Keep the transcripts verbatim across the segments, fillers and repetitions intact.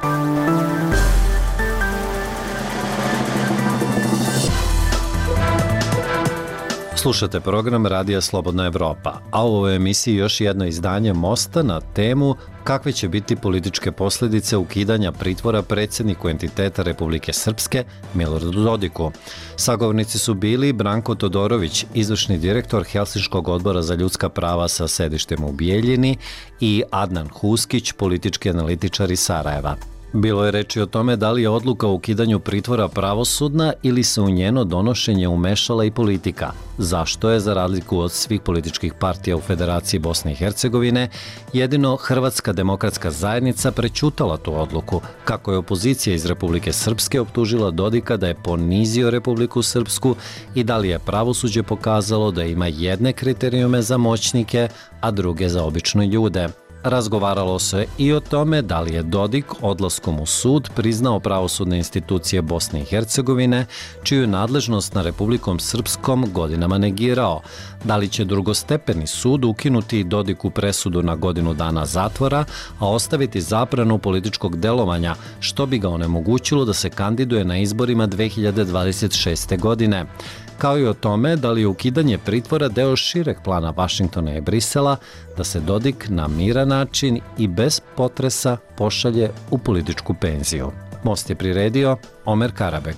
Slušate program Radija Slobodna Evropa, a u ovoj emisiji još jedno izdanje Mosta na temu kakve će biti političke posljedice ukidanja pritvora predsjedniku entiteta Republike Srpske Miloradu Dodiku. Sagovornici su bili Branko Todorović, izvršni direktor Helsinškog odbora za ljudska prava sa sedištem u Bijeljini, i Adnan Huskić, politički analitičar iz Sarajeva. Bilo je reči o tome da li je odluka o ukidanju pritvora pravosudna ili se u njeno donošenje umešala i politika. Zašto je, za razliku od svih političkih partija u Federaciji Bosne i Hercegovine, jedino Hrvatska demokratska zajednica prećutala tu odluku, kako je opozicija iz Republike Srpske optužila Dodika da je ponizio Republiku Srpsku i da li je pravosuđe pokazalo da ima jedne kriterijume za moćnike, a druge za obične ljude. Razgovaralo se i o tome da li je Dodik odlaskom u sud priznao pravosudne institucije Bosne i Hercegovine, čiju nadležnost na Republikom Srpskom godinama negirao, da li će drugostepeni sud ukinuti Dodiku presudu na godinu dana zatvora, a ostaviti zabranu političkog delovanja, što bi ga onemogućilo da se kandiduje na izborima dve hiljade dvadeset šeste. godine. Kao i o tome da li je ukidanje pritvora deo šireg plana Vašingtona i Brisela da se Dodik na miran način i bez potresa pošalje u političku penziju. Most je priredio Omer Karabeg.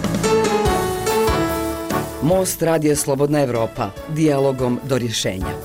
Most Radija Slobodna Evropa, dijalogom do rješenja.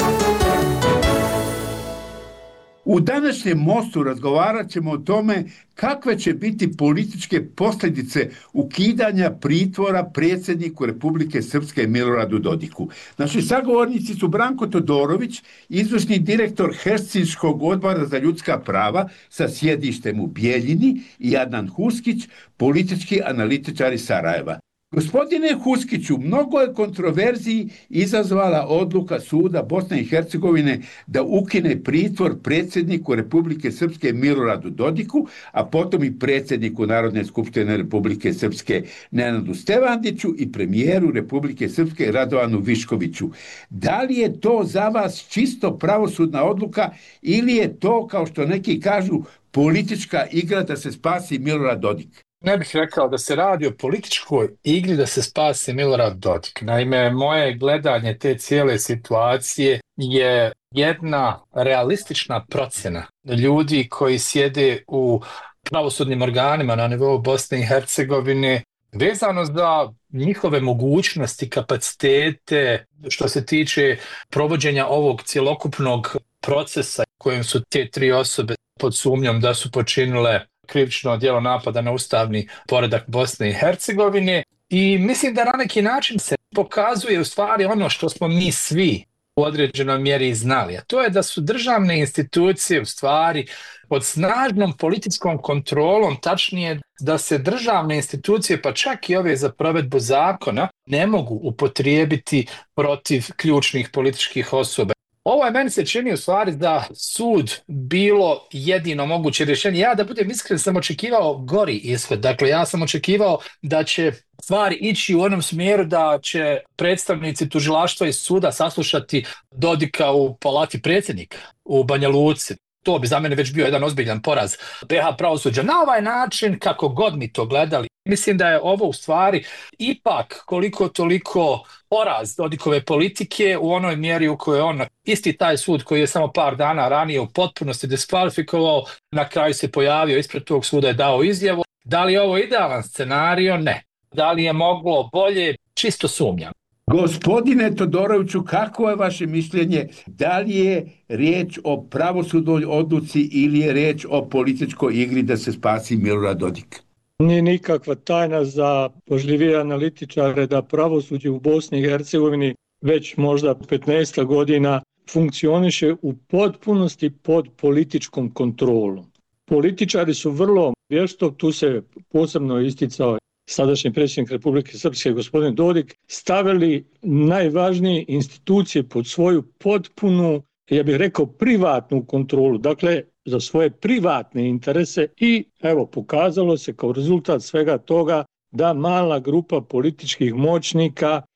U današnjem Mostu razgovarat ćemo o tome kakve će biti političke posljedice ukidanja pritvora predsjedniku Republike Srpske Miloradu Dodiku. Naši sagovornici su Branko Todorović, izvršni direktor Helsinškog odbora za ljudska prava sa sjedištem u Bijeljini, i Adnan Huskić, politički analitičar iz Sarajeva. Gospodine Huskiću, mnogo je kontroverziji izazvala odluka suda Bosne i Hercegovine da ukine pritvor predsjedniku Republike Srpske Miloradu Dodiku, a potom i predsjedniku Narodne skupštine Republike Srpske Nenadu Stevandiću i premijeru Republike Srpske Radovanu Viškoviću. Da li je to za vas čisto pravosudna odluka ili je to, kao što neki kažu, politička igra da se spasi Milorad Dodik? Ne bih rekao da se radi o političkoj igri da se spasi Milorad Dodik. Naime, moje gledanje te cijele situacije je jedna realistična procjena ljudi koji sjede u pravosudnim organima na nivou Bosne i Hercegovine vezano za njihove mogućnosti, kapacitete što se tiče provođenja ovog cjelokupnog procesa kojim su te tri osobe pod sumnjom da su počinile krivično djelo napada na ustavni poredak Bosne i Hercegovine, i mislim da na neki način se pokazuje u stvari ono što smo mi svi u određenoj mjeri znali, a to je da su državne institucije u stvari pod snažnom političkom kontrolom, tačnije da se državne institucije, pa čak i ove za provedbu zakona, ne mogu upotrijebiti protiv ključnih političkih osoba. Ovo je, meni se čini u stvari da sud bilo jedino moguće rješenje. Ja, da budem iskren, sam očekivao gori ishod. Dakle, ja sam očekivao da će stvari ići u onom smjeru da će predstavnici tužilaštva i suda saslušati Dodika u palati predsjednika u Banja Luci. To bi za mene već bio jedan ozbiljan poraz be ha pravosuđa. Na ovaj način, kako god mi to gledali, mislim da je ovo u stvari ipak koliko toliko poraz Dodikove politike u onoj mjeri u kojoj on, isti taj sud koji je samo par dana ranije u potpunosti diskvalifikovao, na kraju se pojavio ispred tog suda i dao izjavu. Da li je ovo idealan scenario? Ne. Da li je moglo bolje? Čisto sumnjam. Gospodine Todoroviću, kako je vaše mišljenje? Da li je riječ o pravosudnoj odluci ili je riječ o političkoj igri da se spasi Milorad Dodik? Nije nikakva tajna za pažljivije analitičare da pravosuđe u Bosni i Hercegovini već možda petnaest godina funkcioniše u potpunosti pod političkom kontrolom. Političari su vrlo vješto, tu se posebno isticao sadašnji predsjednik Republike Srpske gospodin Dodik, stavili najvažnije institucije pod svoju potpunu, ja bih rekao, privatnu kontrolu, dakle za svoje privatne interese, i evo pokazalo se kao rezultat svega toga da mala grupa političkih moćnika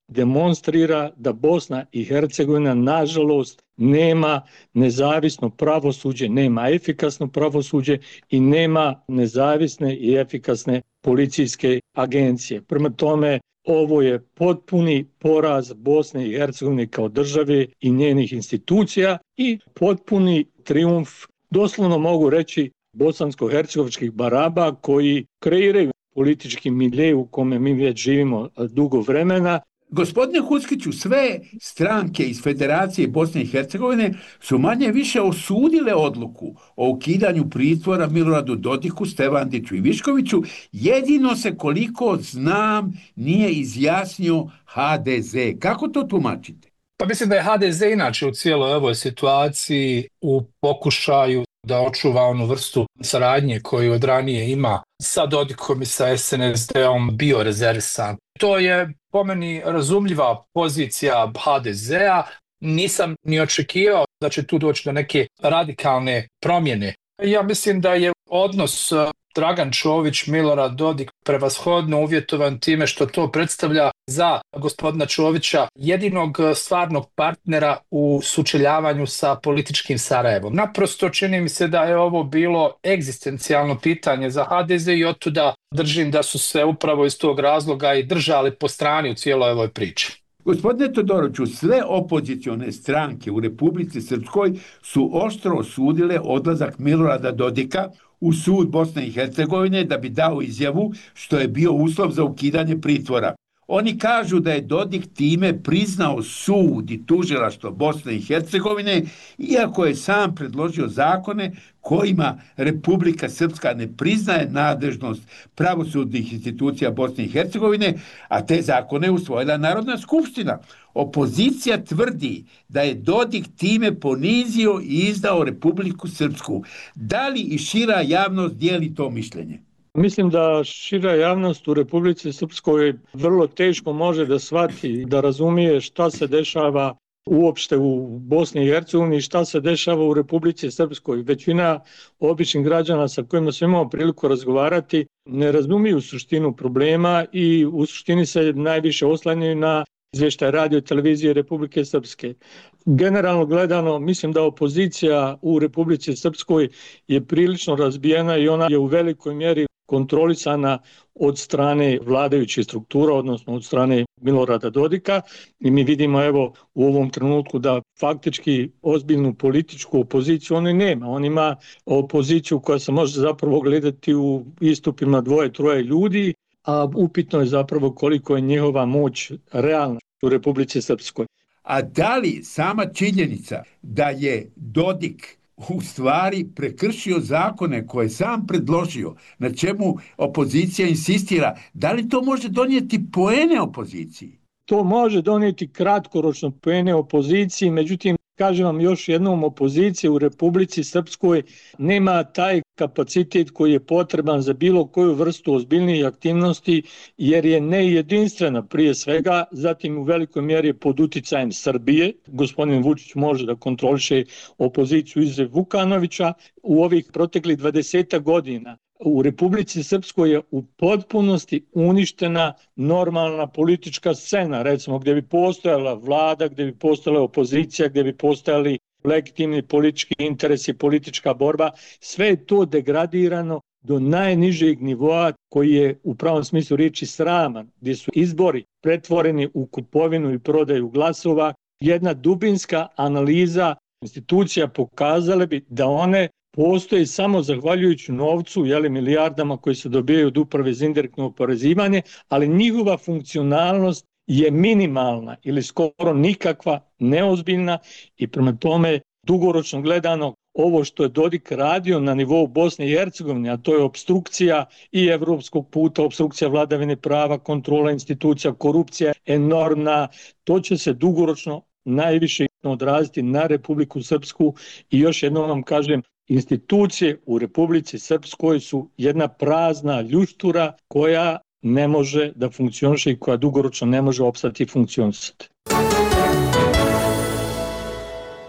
demonstrira da Bosna i Hercegovina nažalost nema nezavisno pravosuđe, nema efikasno pravosuđe i nema nezavisne i efikasne policijske agencije. Prema tome, ovo je potpuni poraz Bosne i Hercegovine kao države i njenih institucija i potpuni trijumf, doslovno mogu reći, bosansko-hercegovačkih baraba koji kreiraju politički milje u kome mi već živimo dugo vremena. Gospodine Huskiću, sve stranke iz Federacije Bosne i Hercegovine su manje više osudile odluku o ukidanju pritvora Miloradu Dodiku, Stevandiću i Viškoviću. Jedino se, koliko znam, nije izjasnio ha de ze. Kako to tumačite? Pa mislim da je ha de ze inače u cijeloj ovoj situaciji u pokušaju da očuva onu vrstu saradnje koju od ranije ima sa Dodikom i sa es en es de-om bio rezervisan. To je po meni razumljiva pozicija ha de zea. Nisam ni očekivao da će tu doći do neke radikalne promjene. Ja mislim da je odnos Dragan Čović, Milorad Dodik prevashodno uvjetovan time što to predstavlja za gospodina Čovića jedinog stvarnog partnera u sučeljavanju sa političkim Sarajevom. Naprosto čini mi se da je ovo bilo egzistencijalno pitanje za ha de ze i otuda držim da su se upravo iz tog razloga i držali po strani u cijeloj ovoj priči. Gospodine Todoroviću, sve opozicione stranke u Republici Srpskoj su oštro osudile odlazak Milorada Dodika u sud Bosne i Hercegovine da bi dao izjavu što je bio uslov za ukidanje pritvora. Oni kažu da je Dodik time priznao sud i tužilaštvo Bosne i Hercegovine, iako je sam predložio zakone kojima Republika Srpska ne priznaje nadležnost pravosudnih institucija Bosne i Hercegovine, a te zakone je usvojila Narodna skupština. Opozicija tvrdi da je Dodik time ponizio i izdao Republiku Srpsku. Da li i šira javnost dijeli to mišljenje? Mislim da šira javnost u Republici Srpskoj vrlo teško može da shvati, da razumije šta se dešava uopšte u Bosni i Hercegovini, šta se dešava u Republici Srpskoj. Većina običnih građana sa kojima smo imali priliku razgovarati ne razumiju suštinu problema i u suštini se najviše oslanjaju na izvještaj radio i televizije Republike Srpske. Generalno gledano, mislim da opozicija u Republici Srpskoj je prilično razbijena i ona je u velikoj mjeri kontrolisana od strane vladajućih struktura, odnosno od strane Milorada Dodika, i mi vidimo evo u ovom trenutku da faktički ozbiljnu političku opoziciju on nema. On ima opoziciju koja se može zapravo gledati u istupima dvoje, troje ljudi, a upitno je zapravo koliko je njihova moć realna u Republici Srpskoj. A da li sama činjenica da je Dodik u stvari prekršio zakone koje sam predložio, na čemu opozicija insistira, da li to može donijeti poene opoziciji? To može donijeti kratkoročno poene opoziciji, međutim, kažem vam još jednom, opozicija u Republici Srpskoj nema taj kapacitet koji je potreban za bilo koju vrstu ozbiljnijih aktivnosti, jer je nejedinstvena prije svega, zatim u velikoj mjeri pod uticajem Srbije. Gospodin Vučić može da kontroliše opoziciju izuzev Vukanovića. U ovih proteklih dvadeset godina u Republici Srpskoj je u potpunosti uništena normalna politička scena, recimo gdje bi postojala vlada, gdje bi postojala opozicija, gdje bi postojali legitimni politički interesi, politička borba. Sve je to degradirano do najnižeg nivoa koji je u pravom smislu riječi sraman, gdje su izbori pretvoreni u kupovinu i prodaju glasova. Jedna dubinska analiza institucija pokazale bi da one postoji samo zahvaljujući novcu, jeli, milijardama koji se dobijaju od uprave za indirektno oporezivanje, ali njihova funkcionalnost je minimalna ili skoro nikakva, neozbiljna, i prema tome dugoročno gledano ovo što je Dodik radio na nivou Bosne i Hercegovine, a to je opstrukcija i evropskog puta, opstrukcija vladavine prava, kontrola institucija, korupcija enormna, to će se dugoročno najviše odraziti na Republiku Srpsku. I još jednom vam kažem, institucije u Republici Srpskoj su jedna prazna ljuštura koja ne može da funkcioniše i koja dugoročno ne može opstati i funkcionisati.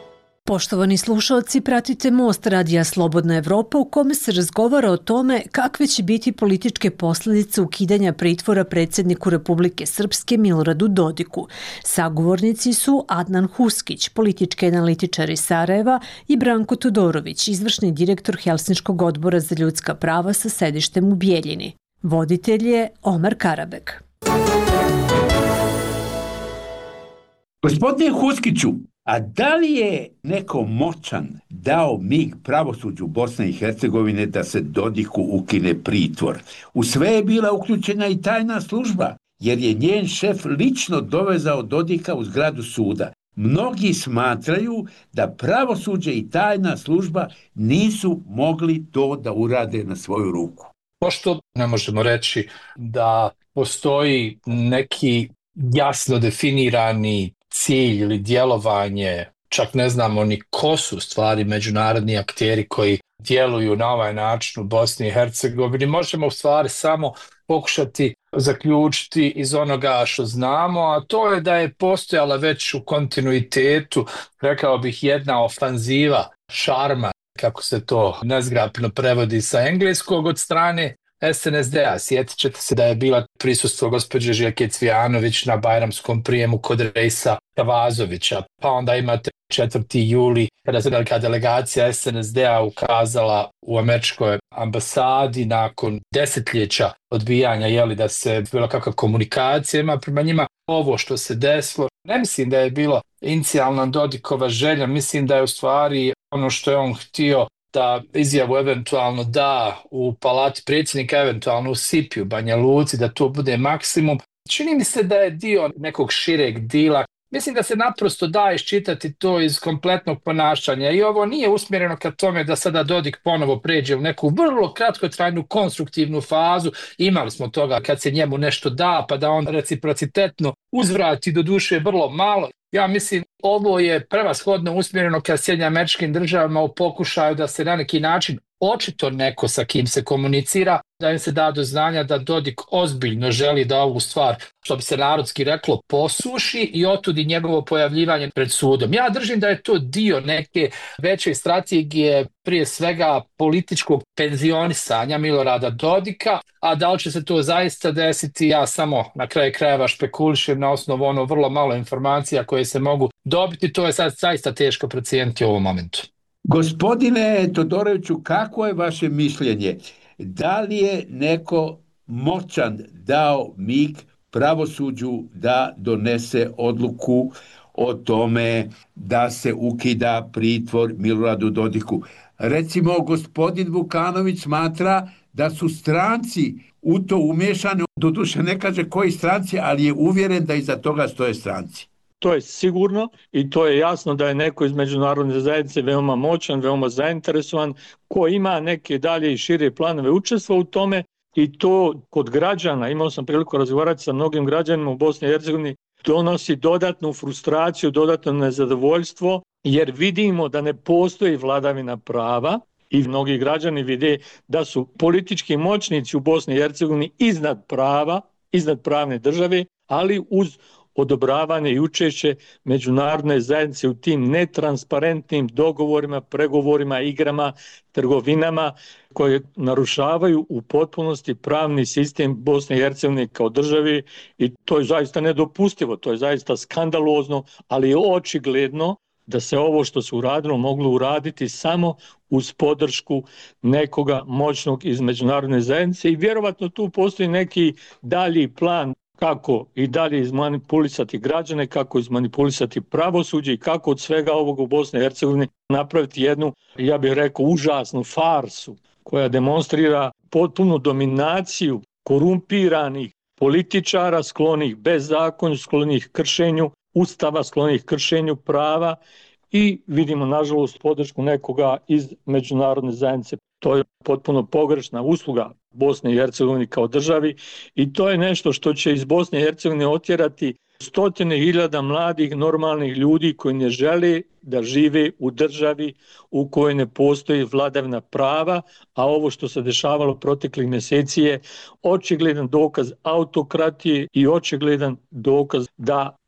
Poštovani slušalci, pratite Most radija Slobodna Evropa u kome se razgovara o tome kakve će biti političke posljedice ukidanja pritvora predsjedniku Republike Srpske Miloradu Dodiku. Sagovornici su Adnan Huskić, politički analitičar iz Sarajeva, i Branko Todorović, izvršni direktor Helsinškog odbora za ljudska prava sa sedištem u Bijeljini. Voditelj je Omar Karabek. Gospodine Huskiću, a da li je neko moćan dao mig pravosuđu Bosne i Hercegovine da se Dodiku ukine pritvor? U sve je bila uključena i tajna služba, jer je njen šef lično dovezao Dodika u zgradu suda. Mnogi smatraju da pravosuđe i tajna služba nisu mogli to da urade na svoju ruku. Pošto ne možemo reći da postoji neki jasno definirani cilj ili djelovanje, čak ne znamo ni ko su stvari međunarodni akteri koji djeluju na ovaj način u Bosni i Hercegovini, možemo u stvari samo pokušati zaključiti iz onoga što znamo, a to je da je postojala već u kontinuitetu, rekao bih, jedna ofanziva šarma, kako se to nezgrapno prevodi sa engleskog, od strane es en es de a. Sjetit ćete se da je bila prisustvo gospođe Željke Cvijanović na bajramskom prijemu kod Rejsa Kavazovića. Pa onda imate četvrti juli kada se velika delegacija es en es de a ukazala u američkoj ambasadi nakon desetljeća odbijanja, jeli, da se bilo kakva komunikacija ima prema njima. Ovo što se desilo, ne mislim da je bilo inicijalna Dodikova želja, mislim da je u stvari ono što je on htio da izjavu eventualno da u palati predsjednika, eventualno u Sipi, u Banja Luci, da to bude maksimum. Čini mi se da je dio nekog šireg dila. Mislim da se naprosto da iščitati to iz kompletnog ponašanja i ovo nije usmjereno ka tome da sada Dodik ponovo pređe u neku vrlo kratkotrajnu konstruktivnu fazu. Imali smo toga kad se njemu nešto da, pa da on reciprocitetno uzvrati, do duše vrlo malo. Ja mislim ovo je prevashodno usmjereno ka Sjedinjenim Američkim Državama u pokušaju da se na neki način očito neko sa kim se komunicira, da im se da do znanja da Dodik ozbiljno želi da ovu stvar, što bi se narodski reklo, posuši i otudi njegovo pojavljivanje pred sudom. Ja držim da je to dio neke veće strategije, prije svega političkog penzionisanja Milorada Dodika, a da li će se to zaista desiti, ja samo na kraju krajeva špekulišem na osnovu ono vrlo malo informacija koje se mogu dobiti, to je sad zaista teško procijeniti u ovom momentu. Gospodine Todoroviću, kako je vaše mišljenje? Da li je neko moćan dao mig pravosuđu da donese odluku o tome da se ukida pritvor Miloradu Dodiku? Recimo, gospodin Vukanović smatra da su stranci u to umješani, doduše ne kaže koji stranci, ali je uvjeren da iza toga stoje stranci. To je sigurno i to je jasno da je neko iz međunarodne zajednice veoma moćan, veoma zainteresovan, ko ima neke dalje i šire planove učestva u tome i to kod građana, imao sam priliku razgovarati sa mnogim građanima u Bosni i Hercegovini, donosi dodatnu frustraciju, dodatno nezadovoljstvo, jer vidimo da ne postoji vladavina prava i mnogi građani vide da su politički moćnici u Bosni i Hercegovini iznad prava, iznad pravne države, ali uz odobravanje i učešće međunarodne zajednice u tim netransparentnim dogovorima, pregovorima, igrama, trgovinama koje narušavaju u potpunosti pravni sistem Bosne i Hercegovine kao državi i to je zaista nedopustivo, to je zaista skandalozno, ali je očigledno da se ovo što se uradilo moglo uraditi samo uz podršku nekoga moćnog iz međunarodne zajednice i vjerovatno tu postoji neki dalji plan kako i dalje izmanipulisati građane, kako izmanipulisati pravosuđe i kako od svega ovog u Bosni i Hercegovini napraviti jednu, ja bih rekao, užasnu farsu koja demonstrira potpunu dominaciju korumpiranih političara sklonih bezakonju, sklonih kršenju ustava, sklonih kršenju prava i vidimo nažalost podršku nekoga iz međunarodne zajednice. To je potpuno pogrešna usluga Bosne i Hercegovine kao državi i to je nešto što će iz Bosne i Hercegovine otjerati stotine hiljada mladih normalnih ljudi koji ne žele da žive u državi u kojoj ne postoji vladavina prava, a ovo što se dešavalo proteklih mjeseci je očigledan dokaz autokratije i očigledan dokaz da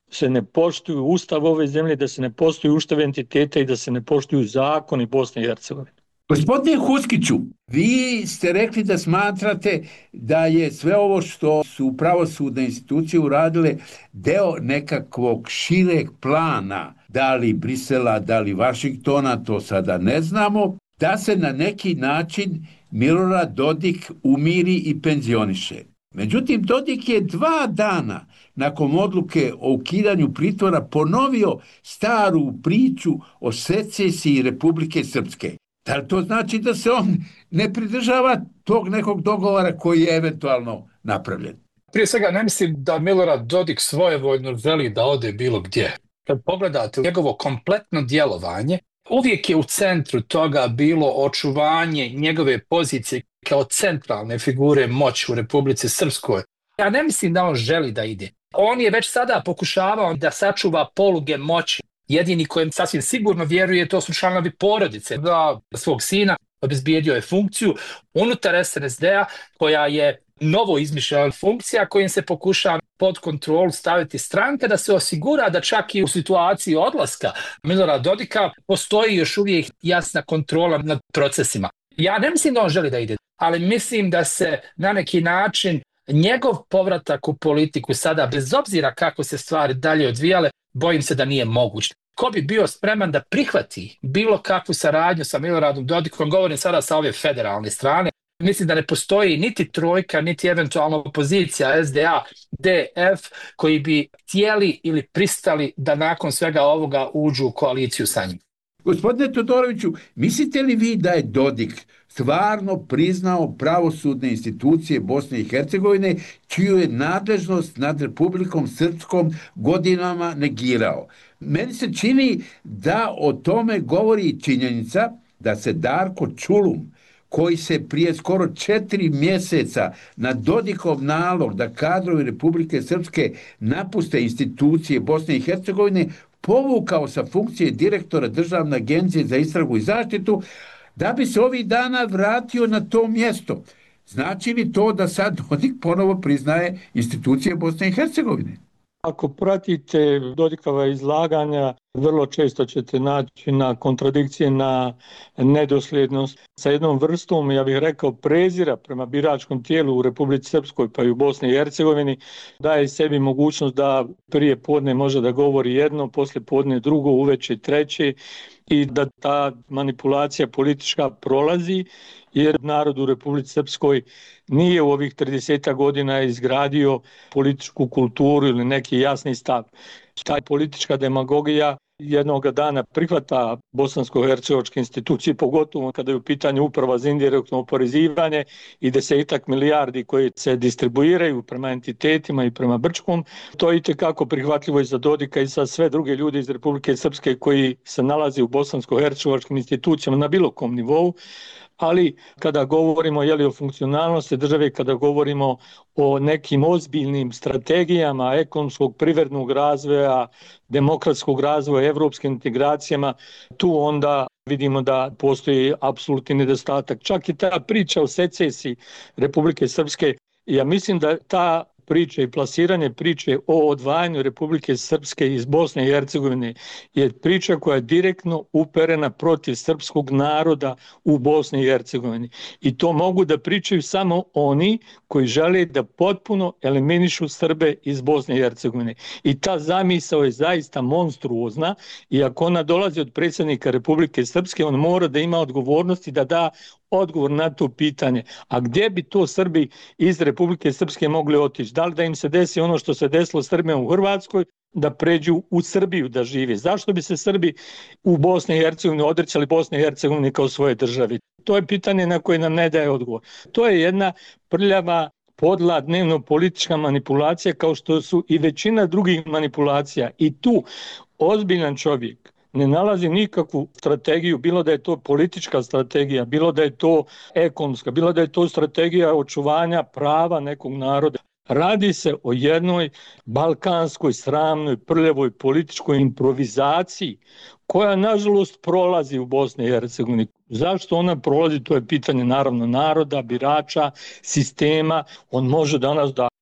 se ne poštuju ustav ove zemlje, da se ne poštuju ustav entiteta i da se ne poštuju zakoni Bosne i Hercegovine. Gospodine Huskiću, vi ste rekli da smatrate da je sve ovo što su pravosudne institucije uradile deo nekakvog šireg plana, da li Brisela, da li Vašingtona, to sada ne znamo, da se na neki način Milorad Dodik umiri i penzioniše. Međutim, Dodik je dva dana nakon odluke o ukidanju pritvora ponovio staru priču o secesiji Republike Srpske. Da li to znači da se on ne pridržava tog nekog dogovora koji je eventualno napravljen? Prije svega, ne mislim da Milorad Dodik svojevoljno želi da ode bilo gdje. Kad pogledate njegovo kompletno djelovanje, uvijek je u centru toga bilo očuvanje njegove pozicije kao centralne figure moći u Republici Srpskoj. Ja ne mislim da on želi da ide. On je već sada pokušavao da sačuva poluge moći. Jedini kojem sasvim sigurno vjeruje, to su članovi porodice. Da svog sina obezbijedio je funkciju unutar es en es de-a koja je novo izmišljena funkcija kojim se pokušava pod kontrolu staviti stranka da se osigura da čak i u situaciji odlaska Milorada Dodika postoji još uvijek jasna kontrola nad procesima. Ja ne mislim da on želi da ide, ali mislim da se na neki način njegov povratak u politiku sada, bez obzira kako se stvari dalje odvijale, bojim se da nije moguć. Ko bi bio spreman da prihvati bilo kakvu saradnju sa Miloradom Dodikom, govorim sada sa ove federalne strane, mislim da ne postoji niti trojka, niti eventualno opozicija es de a, de ef koji bi htjeli ili pristali da nakon svega ovoga uđu u koaliciju sa njim. Gospodine Todoroviću, mislite li vi da je Dodik stvarno priznao pravosudne institucije Bosne i Hercegovine, čiju je nadležnost nad Republikom Srpskom godinama negirao? Meni se čini da o tome govori činjenica da se Darko Čulum, koji se prije skoro četiri mjeseca na Dodikov nalog da kadrovi Republike Srpske napuste institucije Bosne i Hercegovine, povukao sa funkcije direktora Državne agencije za istragu i zaštitu, da bi se ovih dana vratio na to mjesto. Znači li to da sad Dodik ponovo priznaje institucije Bosne i Hercegovine? Ako pratite Dodikova izlaganja, vrlo često ćete naći na kontradikcije, na nedosljednost sa jednom vrstom, ja bih rekao, prezira prema biračkom tijelu u Republici Srpskoj pa i u Bosni i Hercegovini, daje sebi mogućnost da prije podne može da govori jedno, poslije podne drugo, uveče treće i da ta manipulacija politička prolazi, jer narod u Republici Srpskoj nije u ovih trideset godina izgradio političku kulturu ili neki jasni stav. Ta politička demagogija jednog dana prihvata bosansko-hercegovačke institucije, pogotovo kada je u pitanju uprava za indirektno oporezivanje i desetak milijardi koje se distribuiraju prema entitetima i prema Brčkom. To je itekako prihvatljivo i za Dodika i za sve druge ljude iz Republike Srpske koji se nalaze u bosansko-hercegovačkim institucijama na bilo kom nivou. Ali kada govorimo jeli, o funkcionalnosti države, kada govorimo o nekim ozbiljnim strategijama ekonomskog, privrednog razvoja, demokratskog razvoja, evropskim integracijama, tu onda vidimo da postoji apsolutni nedostatak. Čak i ta priča o secesiji Republike Srpske, ja mislim da ta priče i plasiranje priče o odvajanju Republike Srpske iz Bosne i Hercegovine je priča koja je direktno uperena protiv srpskog naroda u Bosni i Hercegovini. I to mogu da pričaju samo oni koji žele da potpuno eliminišu Srbe iz Bosne i Hercegovine. I ta zamisao je zaista monstruozna i ako ona dolazi od predsjednika Republike Srpske, on mora da ima odgovornosti da da odgovor na to pitanje. A gdje bi to Srbi iz Republike Srpske mogli otići? Da li da im se desi ono što se desilo Srbima u Hrvatskoj, da pređu u Srbiju da žive? Zašto bi se Srbi u Bosni i Hercegovini odrećali Bosne i Hercegovine kao svoje države? To je pitanje na koje nam ne daje odgovor. To je jedna prljava, podla dnevno politička manipulacija kao što su i većina drugih manipulacija. I tu ozbiljan čovjek ne nalazi nikakvu strategiju, bilo da je to politička strategija, bilo da je to ekonomska, bilo da je to strategija očuvanja prava nekog naroda. Radi se o jednoj balkanskoj, sramnoj, prljavoj političkoj improvizaciji koja nažalost prolazi u Bosni i Hercegovini. Zašto ona prolazi, to je pitanje naravno naroda, birača, sistema. On može danas da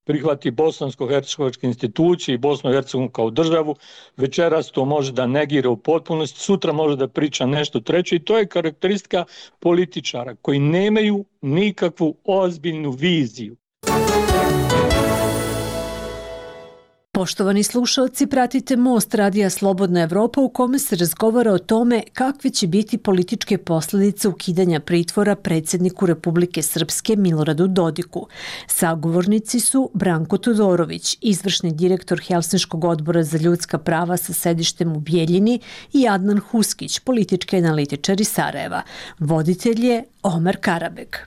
prihvati bosansko-hercegovačke institucije i Bosnu i Hercegovinu kao državu, večeras to može da negira u potpunosti, sutra može da priča nešto treće i to je karakteristika političara koji nemaju nikakvu ozbiljnu viziju. Poštovani slušalci, pratite Most radija Slobodna Evropa u kome se razgovara o tome kakve će biti političke posljedice ukidanja pritvora predsjedniku Republike Srpske Miloradu Dodiku. Sagovornici su Branko Todorović, izvršni direktor Helsinškog odbora za ljudska prava sa sedištem u Bijeljini i Adnan Huskić, politički analitičar iz Sarajeva. Voditelj je Omer Karabek.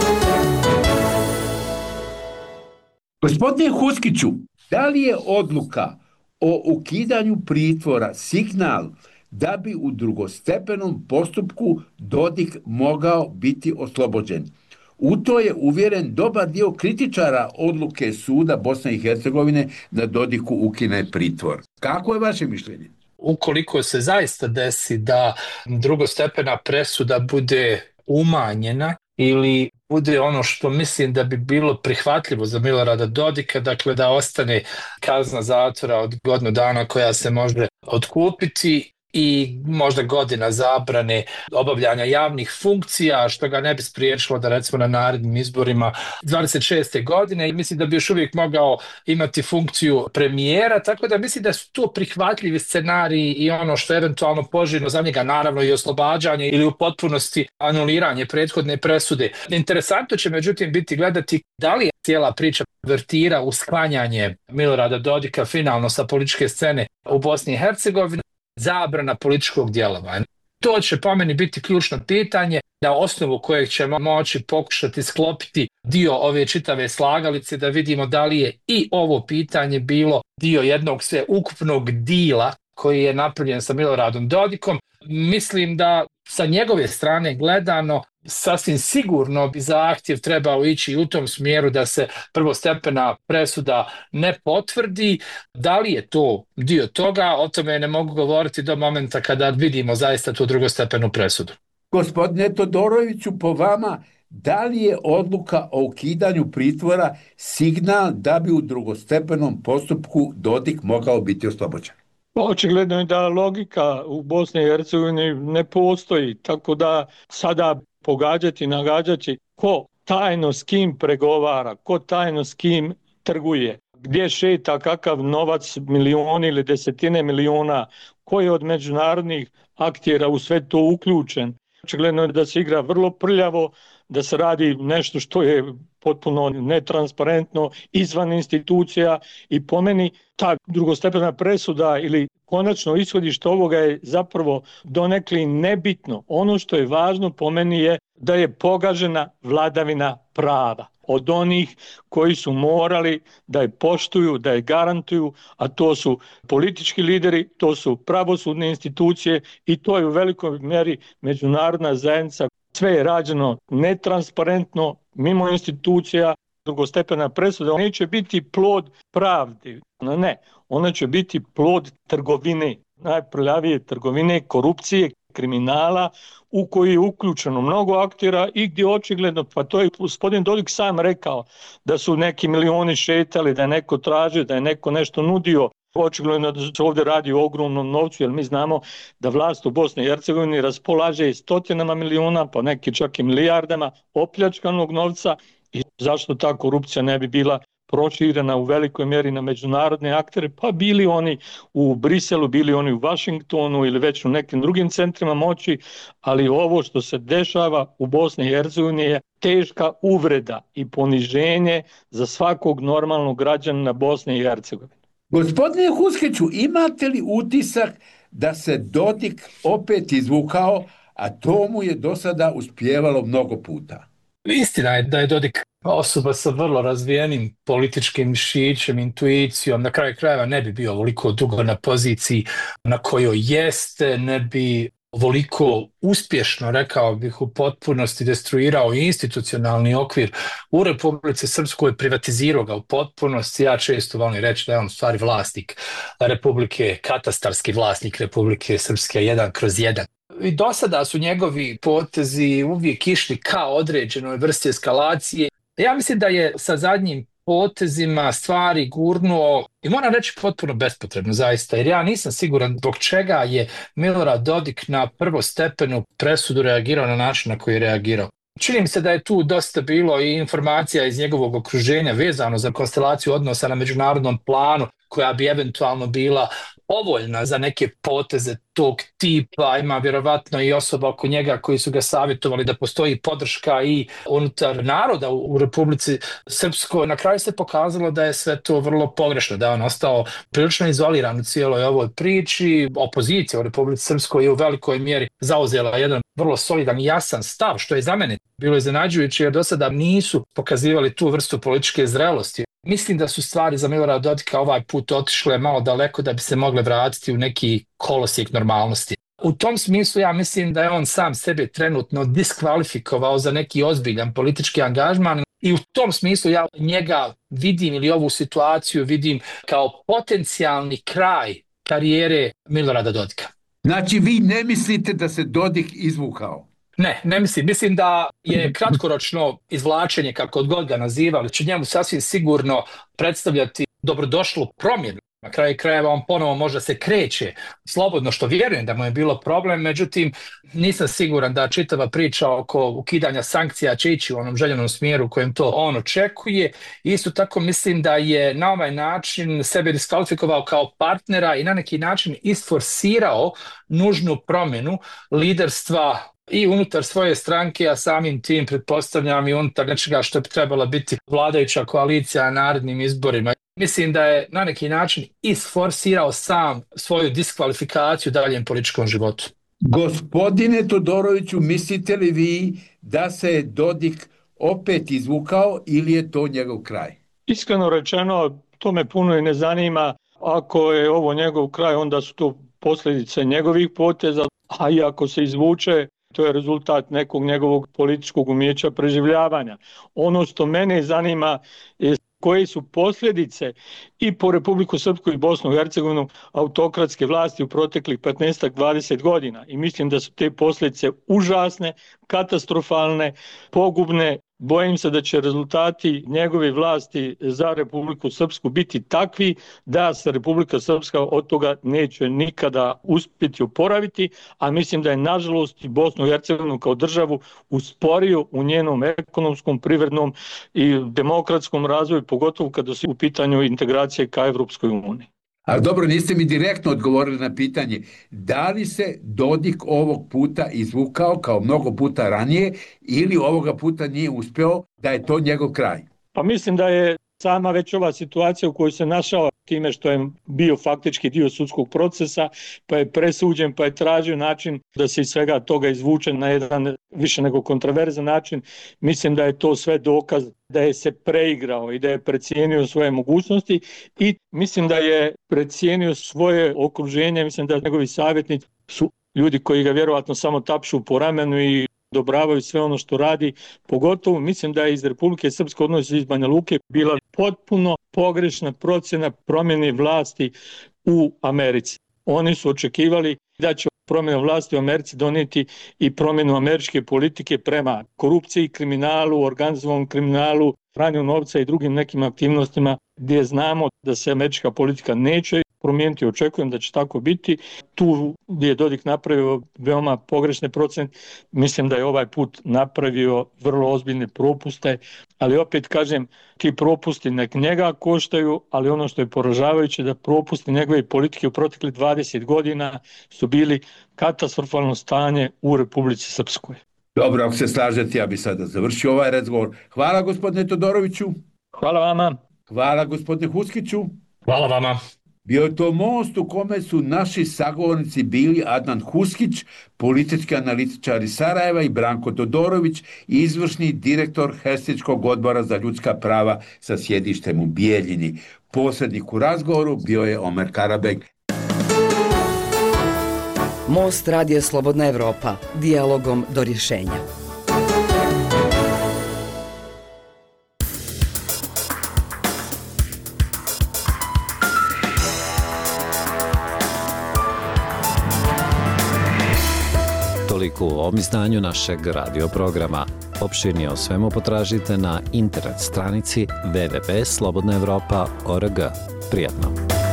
Gospodine Huskiću, da li je odluka o ukidanju pritvora signal da bi u drugostepenom postupku Dodik mogao biti oslobođen? U to je uvjeren dobar dio kritičara odluke suda Bosne i Hercegovine da Dodiku ukine pritvor. Kako je vaše mišljenje? Ukoliko se zaista desi da drugostepena presuda bude umanjena ili bude ono što mislim da bi bilo prihvatljivo za Milorada Dodika, dakle da ostane kazna zatvora od godinu dana koja se može otkupiti i možda godina zabrane obavljanja javnih funkcija, što ga ne bi spriječilo da recimo na narednim izborima dvadeset šeste godine i mislim da bi još uvijek mogao imati funkciju premijera, tako da mislim da su to prihvatljivi scenariji i ono što je eventualno poželjno za njega, naravno i oslobađanje ili u potpunosti anuliranje prethodne presude. Interesantno će međutim biti gledati da li je cijela priča vertira u sklanjanje Milorada Dodika finalno sa političke scene u Bosni i Hercegovini, zabrana političkog djelovanja. To će po meni biti ključno pitanje na osnovu kojeg ćemo moći pokušati sklopiti dio ove čitave slagalice da vidimo da li je i ovo pitanje bilo dio jednog sveukupnog dila koji je napravljen sa Miloradom Dodikom. Mislim da sa njegove strane gledano sasvim sigurno bi zahtjev trebao ići u tom smjeru da se prvostepena presuda ne potvrdi. Da li je to dio toga, o tome ne mogu govoriti do momenta kada vidimo zaista tu drugostepenu presudu. Gospodine Todoroviću, po vama, da li je odluka o ukidanju pritvora signal da bi u drugostepenom postupku Dodik mogao biti oslobođen? Očigledno je da logika u Bosni i Hercegovini ne postoji, tako da sada pogađati, nagađati ko tajno s kim pregovara, ko tajno s kim trguje, gdje šeta kakav novac, milioni ili desetine miliona, ko je od međunarodnih aktera u sve to uključen. Očigledno je da se igra vrlo prljavo, da se radi nešto što je potpuno netransparentno, izvan institucija i po meni ta drugostepena presuda ili konačno ishodište ovoga je zapravo donekli nebitno. Ono što je važno po meni je da je pogažena vladavina prava od onih koji su morali da je poštuju, da je garantuju, a to su politički lideri, to su pravosudne institucije i to je u velikoj mjeri međunarodna zajednica. Sve je rađeno netransparentno, mimo institucija. Drugostepena presuda neće biti plod pravde, ne, ona će biti plod trgovine, najprljavije trgovine, korupcije, kriminala u koji je uključeno mnogo aktera i gdje očigledno, pa to je gospodin Dodik sam rekao, da su neki milioni šetali, da je neko tražio, da je neko nešto nudio. Očigledno da se ovdje radi o ogromnom novcu, jer mi znamo da vlast u Bosni i Hercegovini raspolaže stotinama miliona, pa neki čak i milijardama opljačkanog novca i zašto ta korupcija ne bi bila proširena u velikoj mjeri na međunarodne aktere, pa bili oni u Briselu, bili oni u Vašingtonu ili već u nekim drugim centrima moći, ali ovo što se dešava u Bosni i Hercegovini je teška uvreda i poniženje za svakog normalnog građanina Bosne i Hercegovine. Gospodine Huskiću, imate li utisak da se Dodik opet izvukao, a to mu je do sada uspijevalo mnogo puta? Istina je da je Dodik osoba sa vrlo razvijenim političkim mišićem, intuicijom, na kraju krajeva ne bi bio ovoliko dugo na poziciji na kojoj jeste, ne bi ovoliko uspješno, rekao bih, u potpunosti destruirao institucionalni okvir u Republici Srpskoj, privatizirao ga u potpunosti. Ja često volim reći da je on stvari vlasnik Republike, katastarski vlasnik Republike Srpske, jedan kroz jedan. I do sada su njegovi potezi uvijek išli ka određenoj vrsti eskalacije. Ja mislim da je sa zadnjim potezima stvari gurnuo i moram reći potpuno bespotrebno zaista, jer ja nisam siguran zbog čega je Milorad Dodik na prvostepenu presudu reagirao na način na koji je reagirao. Čini mi se da je tu dosta bilo i informacija iz njegovog okruženja vezano za konstelaciju odnosa na međunarodnom planu koja bi eventualno bila povoljna za neke poteze tog tipa. Ima vjerovatno i osoba oko njega koji su ga savjetovali da postoji podrška i unutar naroda u Republici Srpskoj. Na kraju se pokazalo da je sve to vrlo pogrešno, da je on ostao prilično izoliran u cijeloj ovoj priči. Opozicija u Republici Srpskoj je u velikoj mjeri zauzela jedan vrlo solidan i jasan stav, što je za mene bilo iznenađujuće jer do sada nisu pokazivali tu vrstu političke zrelosti. Mislim da su stvari za Milorada Dodika ovaj put otišle malo daleko da bi se mogle vratiti u neki kolosijek normalnosti. U tom smislu ja mislim da je on sam sebe trenutno diskvalifikovao za neki ozbiljan politički angažman i u tom smislu ja njega vidim ili ovu situaciju vidim kao potencijalni kraj karijere Milorada Dodika. Znači vi ne mislite da se Dodik izvukao? Ne, ne mislim. Mislim da je kratkoročno izvlačenje, kako god ga nazivali, će njemu sasvim sigurno predstavljati dobrodošlu promjenu. Na kraju krajeva on ponovo možda se kreće slobodno, što vjerujem da mu je bilo problem, međutim nisam siguran da čitava priča oko ukidanja sankcija će ići u onom željenom smjeru u kojem to on očekuje. Isto tako mislim da je na ovaj način sebe diskvalifikovao kao partnera i na neki način isforsirao nužnu promjenu liderstva i unutar svoje stranke, a samim tim pretpostavljam i unutar nečega što bi trebala biti vladajuća koalicija na narednim izborima. Mislim da je na neki način isforsirao sam svoju diskvalifikaciju u daljem političkom životu. Gospodine Todoroviću, mislite li vi da se Dodik opet izvukao ili je to njegov kraj? Iskreno rečeno, to me puno i ne zanima. Ako je ovo njegov kraj, onda su to posljedice njegovih poteza, a i ako se izvuče, to je rezultat nekog njegovog političkog umijeća preživljavanja. Ono što mene zanima je koje su posljedice i po Republiku Srpsku i Bosnu i Hercegovinu autokratske vlasti u proteklih petnaest do dvadeset godina. I mislim da su te posljedice užasne, katastrofalne, pogubne. Bojim se da će rezultati njegove vlasti za Republiku Srpsku biti takvi da se Republika Srpska od toga neće nikada uspjeti oporaviti, a mislim da je nažalost i Bosnu i Hercegovinu kao državu usporio u njenom ekonomskom, privrednom i demokratskom razvoju, pogotovo kada su u pitanju integracije ka Evropskoj uniji. Ali dobro, niste mi direktno odgovorili na pitanje da li se Dodik ovog puta izvukao kao mnogo puta ranije ili ovoga puta nije uspeo, da je to njegov kraj? Pa mislim da je sama već ova situacija u kojoj se našao time što je bio faktički dio sudskog procesa, pa je presuđen, pa je tražio način da se iz svega toga izvuče na jedan više nego kontroverzan način. Mislim da je to sve dokaz da je se preigrao i da je precijenio svoje mogućnosti i mislim da je precijenio svoje okruženje. Mislim da njegovi savjetnici su ljudi koji ga vjerovatno samo tapšu po ramenu i odobravaju sve ono što radi. Pogotovo mislim da je iz Republike Srpske, odnosno iz Banja Luke, bila potpuno pogrešna procjena promjene vlasti u Americi. Oni su očekivali da će promjena vlasti u Americi donijeti i promjenu američke politike prema korupciji, kriminalu, organizovanom kriminalu, pranju novca i drugim nekim aktivnostima gdje znamo da se američka politika neće promijeniti. Očekujem da će tako biti. Tu gdje je Dodik napravio veoma pogrešne procjene, mislim da je ovaj put napravio vrlo ozbiljne propuste, ali opet kažem, ti propusti nek njega koštaju, ali ono što je poražavajuće da propusti njegove politike u proteklih dvadeset godina su bili katastrofalno stanje u Republici Srpskoj. Dobro, ako se slažete, ja bi sada završio ovaj razgovor. Hvala gospodine Todoroviću. Hvala vama. Hvala gospodine Huskiću. Hvala vama. Bio je to most u kome su naši sagovornici bili Adnan Huskić, politički analitičar iz Sarajeva, i Branko Todorović, izvršni direktor Helsinškog odbora za ljudska prava sa sjedištem u Bijeljini. Posrednik u razgovoru bio je Omer Karabeg. Most Radija Slobodna Evropa, dijalogom do rješenja. Toliko u ovom izdanju našeg radio programa. Opširnije o svemu potražite na internet stranici w w w tačka slobodna evropa tačka org. Prijatno!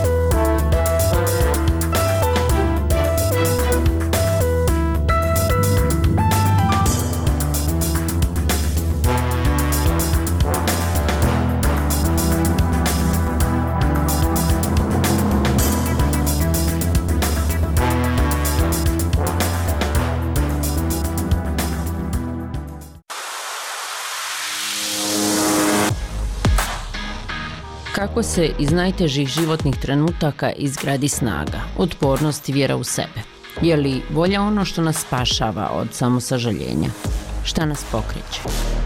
Kako se iz najtežih životnih trenutaka izgradi snaga, otpornost i vjera u sebe? Je li volja ono što nas spašava od samosažaljenja? Šta nas pokreće?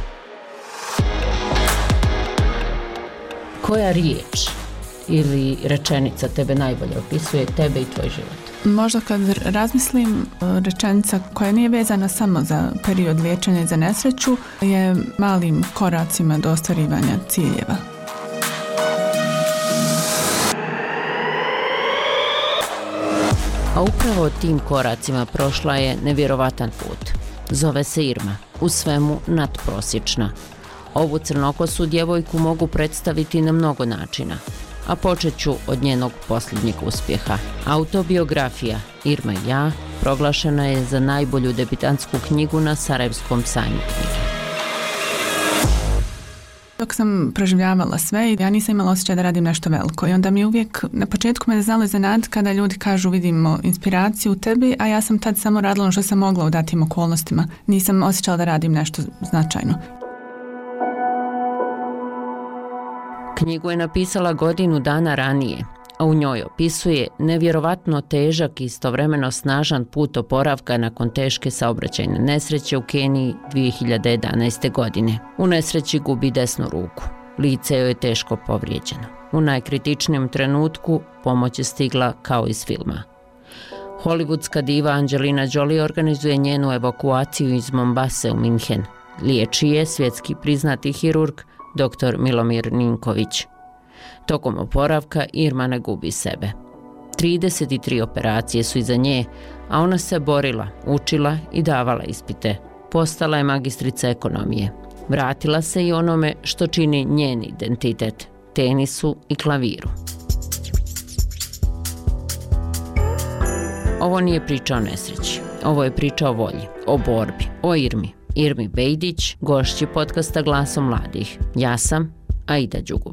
Koja riječ ili rečenica tebe najbolje opisuje tebe i tvoj život? Možda kad razmislim, rečenica koja nije vezana samo za period liječenja i za nesreću je malim koracima do ostvarivanja ciljeva. A upravo tim koracima prošla je nevjerovatan put. Zove se Irma, u svemu nadprosječna. Ovu crnokosu djevojku mogu predstaviti na mnogo načina, a počet ću od njenog posljednjeg uspjeha. Autobiografija Irma i ja proglašena je za najbolju debitantsku knjigu na Sarajevskom sajmu knjige. Dok sam proživljavala sve, ja nisam imala osjećaj da radim nešto veliko i onda mi uvijek, na početku me znalo iznenaditi kada ljudi kažu vidimo inspiraciju u tebi, a ja sam tad samo radila ono što sam mogla u datim okolnostima. Nisam osjećala da radim nešto značajno. Knjigu je napisala godinu dana ranije, a u njoj opisuje nevjerovatno težak i istovremeno snažan put oporavka nakon teške saobraćajne nesreće u Keniji dvije hiljade jedanaeste. godine. U nesreći gubi desnu ruku. Lice joj je teško povrijeđeno. U najkritičnijem trenutku pomoć je stigla kao iz filma. Hollywoodska diva Angelina Jolie organizuje njenu evakuaciju iz Mombase u Minhen. Liječi je svjetski priznati hirurg dr. Milomir Ninković. Tokom oporavka Irma ne gubi sebe. trideset tri operacije su iza nje, a ona se borila, učila i davala ispite. Postala je magistrica ekonomije. Vratila se i onome što čini njen identitet, tenisu i klaviru. Ovo nije priča o nesreći. Ovo je priča o volji, o borbi, o Irmi. Irmi Bejdić, gošći podcasta Glasom mladih. Ja sam Aida Đugum.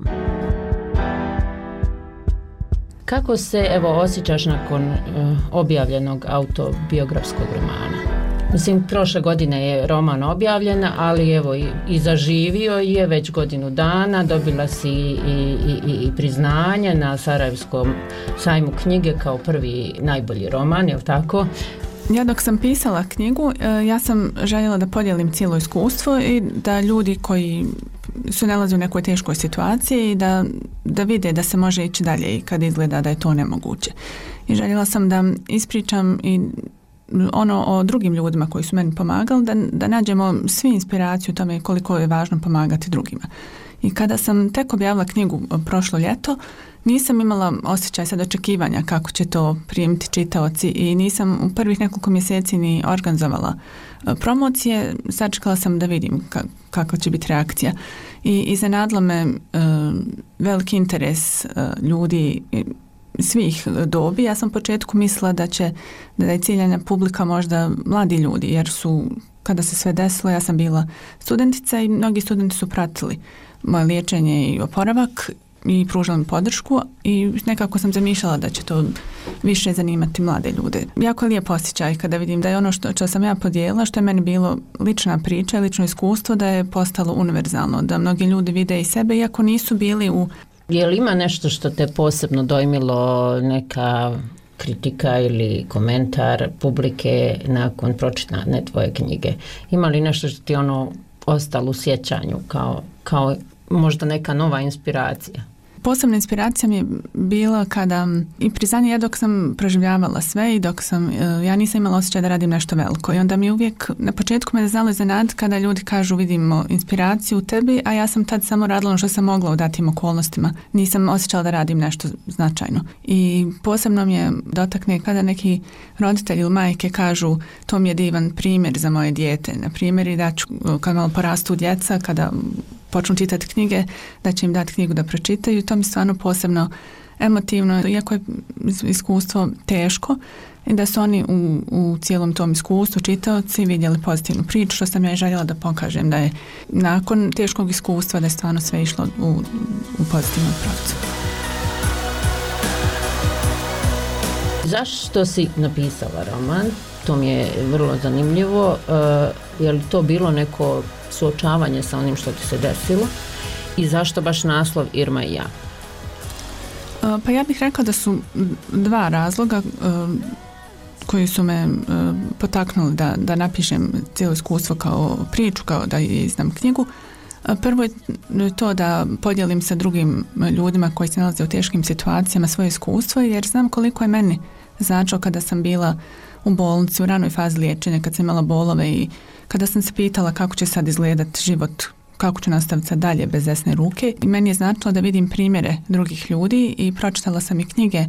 Kako se evo osjećaš nakon uh, objavljenog autobiografskog romana? Mislim, prošle godine je roman objavljen, ali evo i, i zaživio je već godinu dana, dobila si i, i, i priznanje na Sarajevskom sajmu knjige kao prvi najbolji roman, je li tako? Ja dok sam pisala knjigu, ja sam željela da podijelim cijelo iskustvo i da ljudi koji su nalaze u nekoj teškoj situaciji i da, da vide da se može ići dalje i kad izgleda da je to nemoguće. I željela sam da ispričam i ono o drugim ljudima koji su meni pomagali, da, da nađemo svi inspiraciju u tome koliko je važno pomagati drugima. I kada sam tek objavila knjigu prošlo ljeto, nisam imala osjećaj sad očekivanja kako će to primiti čitaoci i nisam u prvih nekoliko mjeseci ni organizovala promocije. Sačekala sam da vidim ka- kako će biti reakcija. I iznenadilo me e, veliki interes e, ljudi svih dobi. Ja sam u početku mislila da će da je ciljana publika možda mladi ljudi, jer su, kada se sve desilo, ja sam bila studentica i mnogi studenti su pratili moje liječenje i oporavak i pružala mi podršku i nekako sam zamišljala da će to više zanimati mlade ljude. Jako je lijep osjećaj kada vidim da je ono što, što sam ja podijelila, što je meni bilo lična priča, lično iskustvo, da je postalo univerzalno, da mnogi ljudi vide i sebe iako nisu bili u... Je li ima nešto što te posebno dojmilo, neka kritika ili komentar publike nakon pročitane tvoje knjige? Ima li nešto što ti ono ostalo u sjećanju kao, kao možda neka nova inspiracija? posebna inspiracija mi je bila kada i priznanje ja dok sam proživljavala sve i dok sam, ja nisam imala osjećaj da radim nešto veliko i onda mi uvijek na početku me znalo iznenad kada ljudi kažu vidimo inspiraciju u tebi, a ja sam tad samo radila ono što sam mogla u datim okolnostima. Nisam osjećala da radim nešto značajno. I posebno mi je dotakne kada neki roditelji ili majke kažu to mi je divan primjer za moje dijete. Na primjer i da ću kad malo porastu djeca, kada počnu čitati knjige, da će im dati knjigu da pročitaju. To mi stvarno posebno emotivno, iako je iskustvo teško, i da su oni u, u cijelom tom iskustvu čitaoci vidjeli pozitivnu priču, što sam ja i željela da pokažem da je nakon teškog iskustva da je stvarno sve išlo u, u pozitivnom pravcu. Zašto si napisala roman? To mi je vrlo zanimljivo. Uh, je li to bilo neko suočavanje sa onim što ti se desilo? I zašto baš naslov Irma i ja? Uh, pa ja bih rekla da su dva razloga uh, koji su me uh, potaknuli da, da napišem cijelo iskustvo kao priču, kao da izdam knjigu. Uh, prvo je to da podijelim sa drugim ljudima koji se nalaze u teškim situacijama svoje iskustvo, jer znam koliko je meni značilo kada sam bila u bolnici, u ranoj fazi liječenja, kad sam imala bolove i kada sam se pitala kako će sad izgledati život, kako ću nastaviti sad dalje bez desne ruke. I meni je značilo da vidim primjere drugih ljudi i pročitala sam i knjige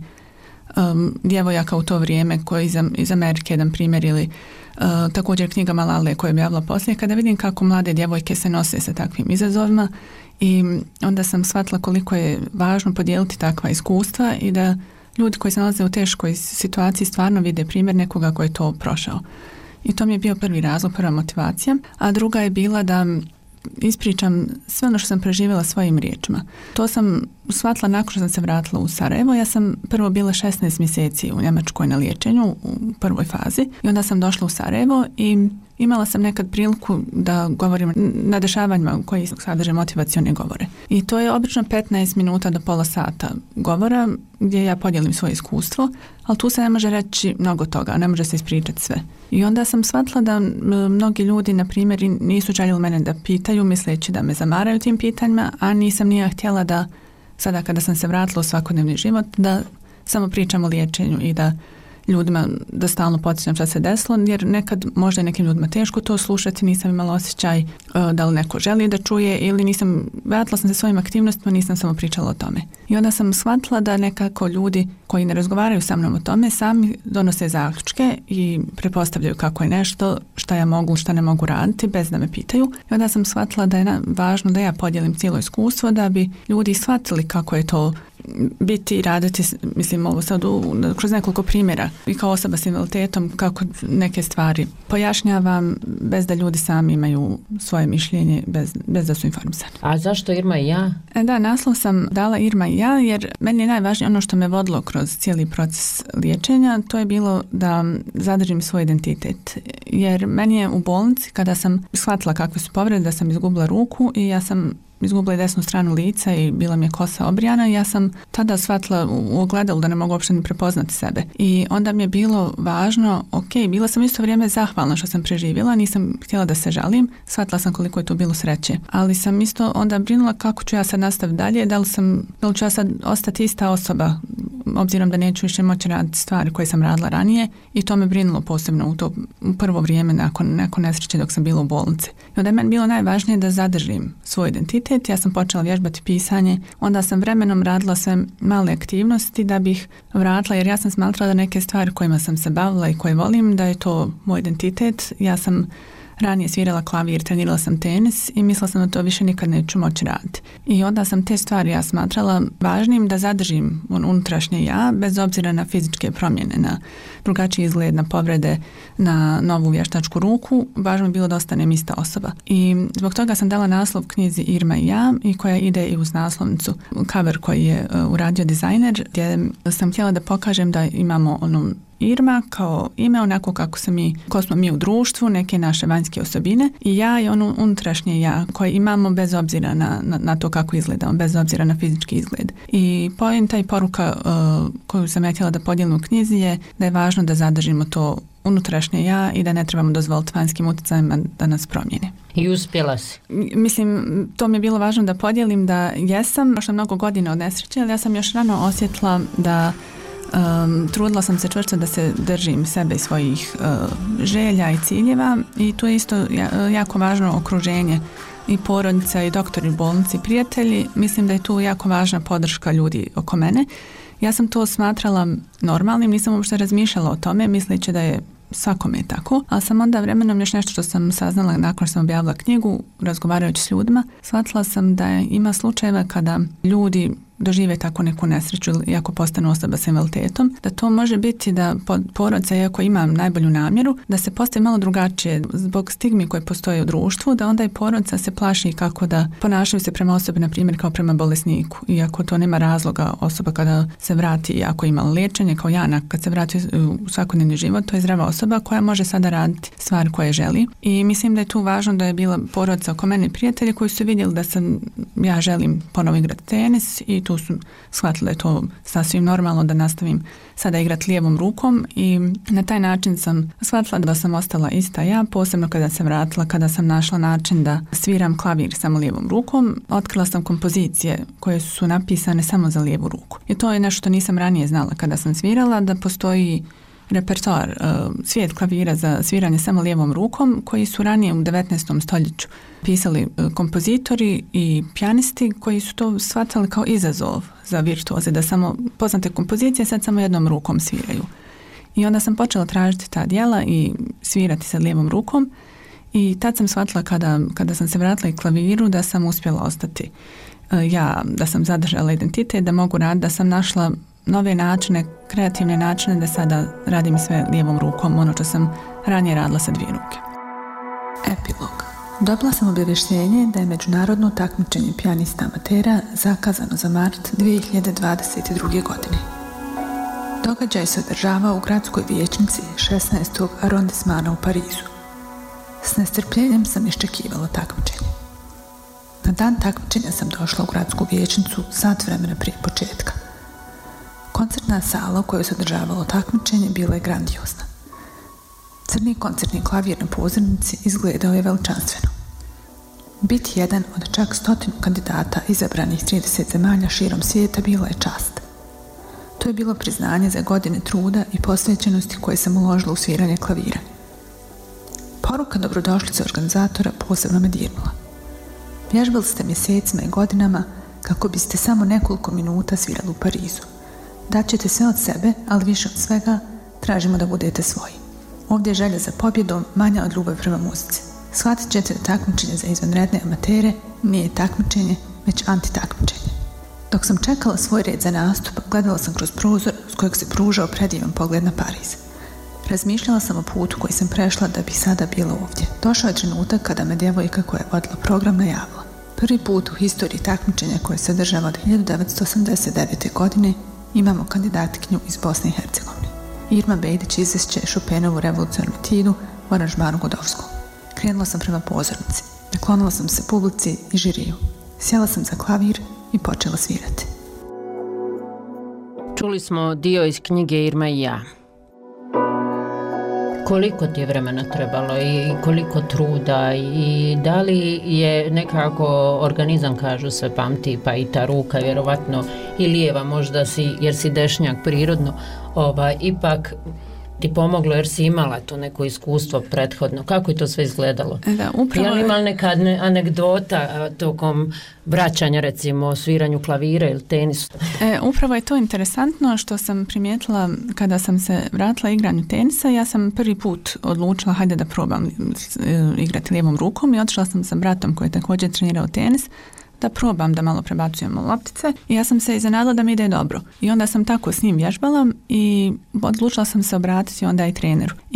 um, djevojaka u to vrijeme koji iz, iz Amerike, jedan primjer, ili uh, također knjiga Malale koju je objavila poslije, kada vidim kako mlade djevojke se nose sa takvim izazovima i onda sam shvatila koliko je važno podijeliti takva iskustva i da ljudi koji se nalaze u teškoj situaciji stvarno vide primjer nekoga koji je to prošao. I to mi je bio prvi razlog, prva motivacija. A druga je bila da ispričam sve ono što sam preživjela svojim riječima. To sam shvatila nakon što sam se vratila u Sarajevo. Ja sam prvo bila šesnaest mjeseci u Njemačkoj na liječenju u prvoj fazi i onda sam došla u Sarajevo i imala sam nekad priliku da govorim na dešavanjima koji sadrže motivacione govore. I to je obično petnaest minuta do pola sata govora gdje ja podijelim svoje iskustvo, ali tu se ne može reći mnogo toga, ne može se ispričati sve. I onda sam shvatila da mnogi ljudi, na primjer, nisu željeli mene da pitaju, misleći da me zamaraju tim pitanjima, a nisam nije htjela da sada kada sam se vratila u svakodnevni život, da samo pričam o liječenju i da ljudima da stalno podsjećam šta se desilo, jer nekad možda je nekim ljudima teško to slušati, nisam imala osjećaj uh, da li neko želi da čuje ili nisam, vratila sam se svojim aktivnostima, nisam samo pričala o tome. I onda sam shvatila da nekako ljudi koji ne razgovaraju sa mnom o tome sami donose zaključke i pretpostavljaju kako je nešto, šta ja mogu, šta ne mogu raditi bez da me pitaju. I onda sam shvatila da je na, važno da ja podijelim cijelo iskustvo da bi ljudi shvatili kako je to biti i raditi, mislim ovo sad u, kroz nekoliko primjera i kao osoba s invaliditetom kako neke stvari pojašnjavam bez da ljudi sami imaju svoje mišljenje, bez, bez da su informisani. A zašto Irma i ja? E da, naslov sam dala Irma i ja jer meni je najvažnije ono što me vodilo kroz cijeli proces liječenja, to je bilo da zadržim svoj identitet. Jer meni je u bolnici kada sam shvatila kakve su povrede, da sam izgubila ruku i ja sam izgubila desnu stranu lica i bila mi je kosa obrijana i ja sam tada shvatila u ogledalu da ne mogu uopšte ni prepoznati sebe. I onda mi je bilo važno, ok, bila sam isto vrijeme zahvalna što sam preživjela, nisam htjela da se žalim, shvatila sam koliko je tu bilo sreće. Ali sam isto onda brinula kako ću ja sad nastaviti dalje, da li, sam, da li ću ja sad ostati ista osoba, obzirom da neću više moći raditi stvari koje sam radila ranije i to me brinulo posebno u to u prvo vrijeme nakon, nakon nesreće dok sam bila u bolnici. I onda je meni bilo najvažnije da zadržim svoj identitet. Ja sam počela vježbati pisanje, onda sam vremenom radila sve male aktivnosti da bih vratila, jer ja sam smatrala da neke stvari kojima sam se bavila i koje volim, da je to moj identitet. Ja sam ranije svirala klavir, trenirala sam tenis i mislila sam da to više nikad neću moći raditi. I onda sam te stvari ja smatrala važnim da zadržim unutrašnje ja, bez obzira na fizičke promjene, na drugačiji izgled, na povrede, na novu vještačku ruku. Važno je bilo da ostanem ista osoba. I zbog toga sam dala naslov knjizi Irma i ja, i koja ide i uz naslovnicu cover koji je uh, uradio dizajner, gdje sam htjela da pokažem da imamo onu Irma kao ime, onako kako se mi, ko smo mi u društvu, neke naše vanjske osobine i ja i ono unutrašnje ja koje imamo bez obzira na, na, na to kako izgledamo, bez obzira na fizički izgled. I poenta i poruka uh, koju sam ja htjela da podijelim u knjizi je da je važno da zadržimo to unutrašnje ja i da ne trebamo dozvoliti vanjskim utjecajima da nas promijene. I uspjela si. Mislim, to mi je bilo važno da podijelim da jesam, prošlo mnogo godina od nesreće, ali ja sam još rano osjetila da um, trudila sam se čvrsto da se držim sebe i svojih uh, želja i ciljeva i tu je isto jako važno okruženje i porodica i doktori u bolnici, prijatelji. Mislim da je tu jako važna podrška ljudi oko mene. Ja sam to smatrala normalnim, nisam uopšte razmišljala o tome, misleći da je svakome tako, ali sam onda vremenom još nešto što sam saznala nakon što sam objavila knjigu, razgovarajući s ljudima, shvatila sam da ima slučajeva kada ljudi dožive tako neku nesreću ili ako postanu osoba s invaliditetom, da to može biti da porodica, iako ima najbolju namjeru, da se postavi malo drugačije zbog stigmi koje postoje u društvu, da onda i porodica se plaši kako da ponašaju se prema osobi, na primjer, kao prema bolesniku. Iako to nema razloga, osoba kada se vrati, ako ima liječenje, kao Jana, kad se vrati u svakodnevni život, to je zdrava osoba koja može sada raditi stvari koje želi. I mislim da je tu važno da je bila porodica oko mene i prijatelji koji su vidjeli da sam, ja želim ponovo igrati tenis i tu su shvatili da je to sasvim normalno da nastavim sada igrati lijevom rukom i na taj način sam shvatila da sam ostala ista ja, posebno kada se vratila, kada sam našla način da sviram klavir samo lijevom rukom, otkrila sam kompozicije koje su napisane samo za lijevu ruku. I to je nešto što nisam ranije znala kada sam svirala, da postoji repertoar, uh, svijet klavira za sviranje samo lijevom rukom koji su ranije u devetnaestom stoljeću pisali uh, kompozitori i pijanisti koji su to shvatali kao izazov za virtuoze, da samo poznate kompozicije sad samo jednom rukom sviraju. I onda sam počela tražiti ta djela i svirati sa lijevom rukom i tad sam shvatila kada, kada sam se vratila i klaviru da sam uspjela ostati uh, ja, da sam zadržala identitet, da mogu raditi, da sam našla nove načine, kreativne načine da sada radim sve lijevom rukom, ono što sam ranije radila sa dvije ruke. Epilog. Dobila sam obavještenje da je međunarodno takmičenje pijanista amatera zakazano za mart dvije hiljade dvadeset druge. godine. Događaj se održavao u gradskoj vijećnici šesnaestog arondismana u Parizu. S nestrpljenjem sam iščekivala takmičenje. Na dan takmičenja sam došla u gradsku vijećnicu sat vremena prije početka. Koncertna sala u kojoj se održavalo takmičenje bila je grandiozna. Crni koncertni klavir na pozornici izgledao je veličanstveno. Biti jedan od čak stotinu kandidata izabranih trideset zemalja širom svijeta bila je čast. To je bilo priznanje za godine truda i posvećenosti koje sam uložila u sviranje klavira. Poruka dobrodošlice organizatora posebno me dirnula. Vježbali ste mjesecima i godinama kako biste samo nekoliko minuta svirali u Parizu. Daćete sve od sebe, ali više od svega tražimo da budete svoji. Ovdje je želja za pobjedom manja od ljubavi prema muzici. Shvatit ćete da takmičenje za izvanredne amatere nije takmičenje, već antitakmičenje. Dok sam čekala svoj red za nastup, gledala sam kroz prozor s kojeg se pružao predivan pogled na Pariz. Razmišljala sam o putu koji sam prešla da bi sada bila ovdje. Došao je trenutak kada me djevojka koja je vodila program najavila. Prvi put u historiji takmičenja koje se održava od hiljadu devetsto osamdeset devete. godine imamo kandidatkinju iz Bosne i Hercegovine. Irma Bejdić izvešće Chopinovu revolucionarnu etudu u aranžmanu Godovskom. Krenula sam prema pozornici, naklonila sam se publici i žiriju. Sjela sam za klavir i počela svirati. Čuli smo dio iz knjige Irma i ja. Koliko ti je vremena trebalo i koliko truda i da li je nekako organizam, kažu se, pamti, pa i ta ruka vjerovatno i lijeva možda si, jer si dešnjak prirodno, ovaj, ipak ti pomoglo jer si imala to neko iskustvo prethodno. Kako je to sve izgledalo? Da, upravo... Je li imala neka anegdota tokom vraćanja, recimo, sviranju klavira ili tenisu? E, upravo je to interesantno što sam primijetila kada sam se vratila igranju tenisa. Ja sam prvi put odlučila hajde da probam igrati lijevom rukom i otišla sam sa bratom koji je također trenirao tenis da probam da malo prebacujemo loptice i ja sam se iznenadila da mi ide dobro. I onda sam tako s njim vježbala i odlučila sam se obratiti onda i treneru. I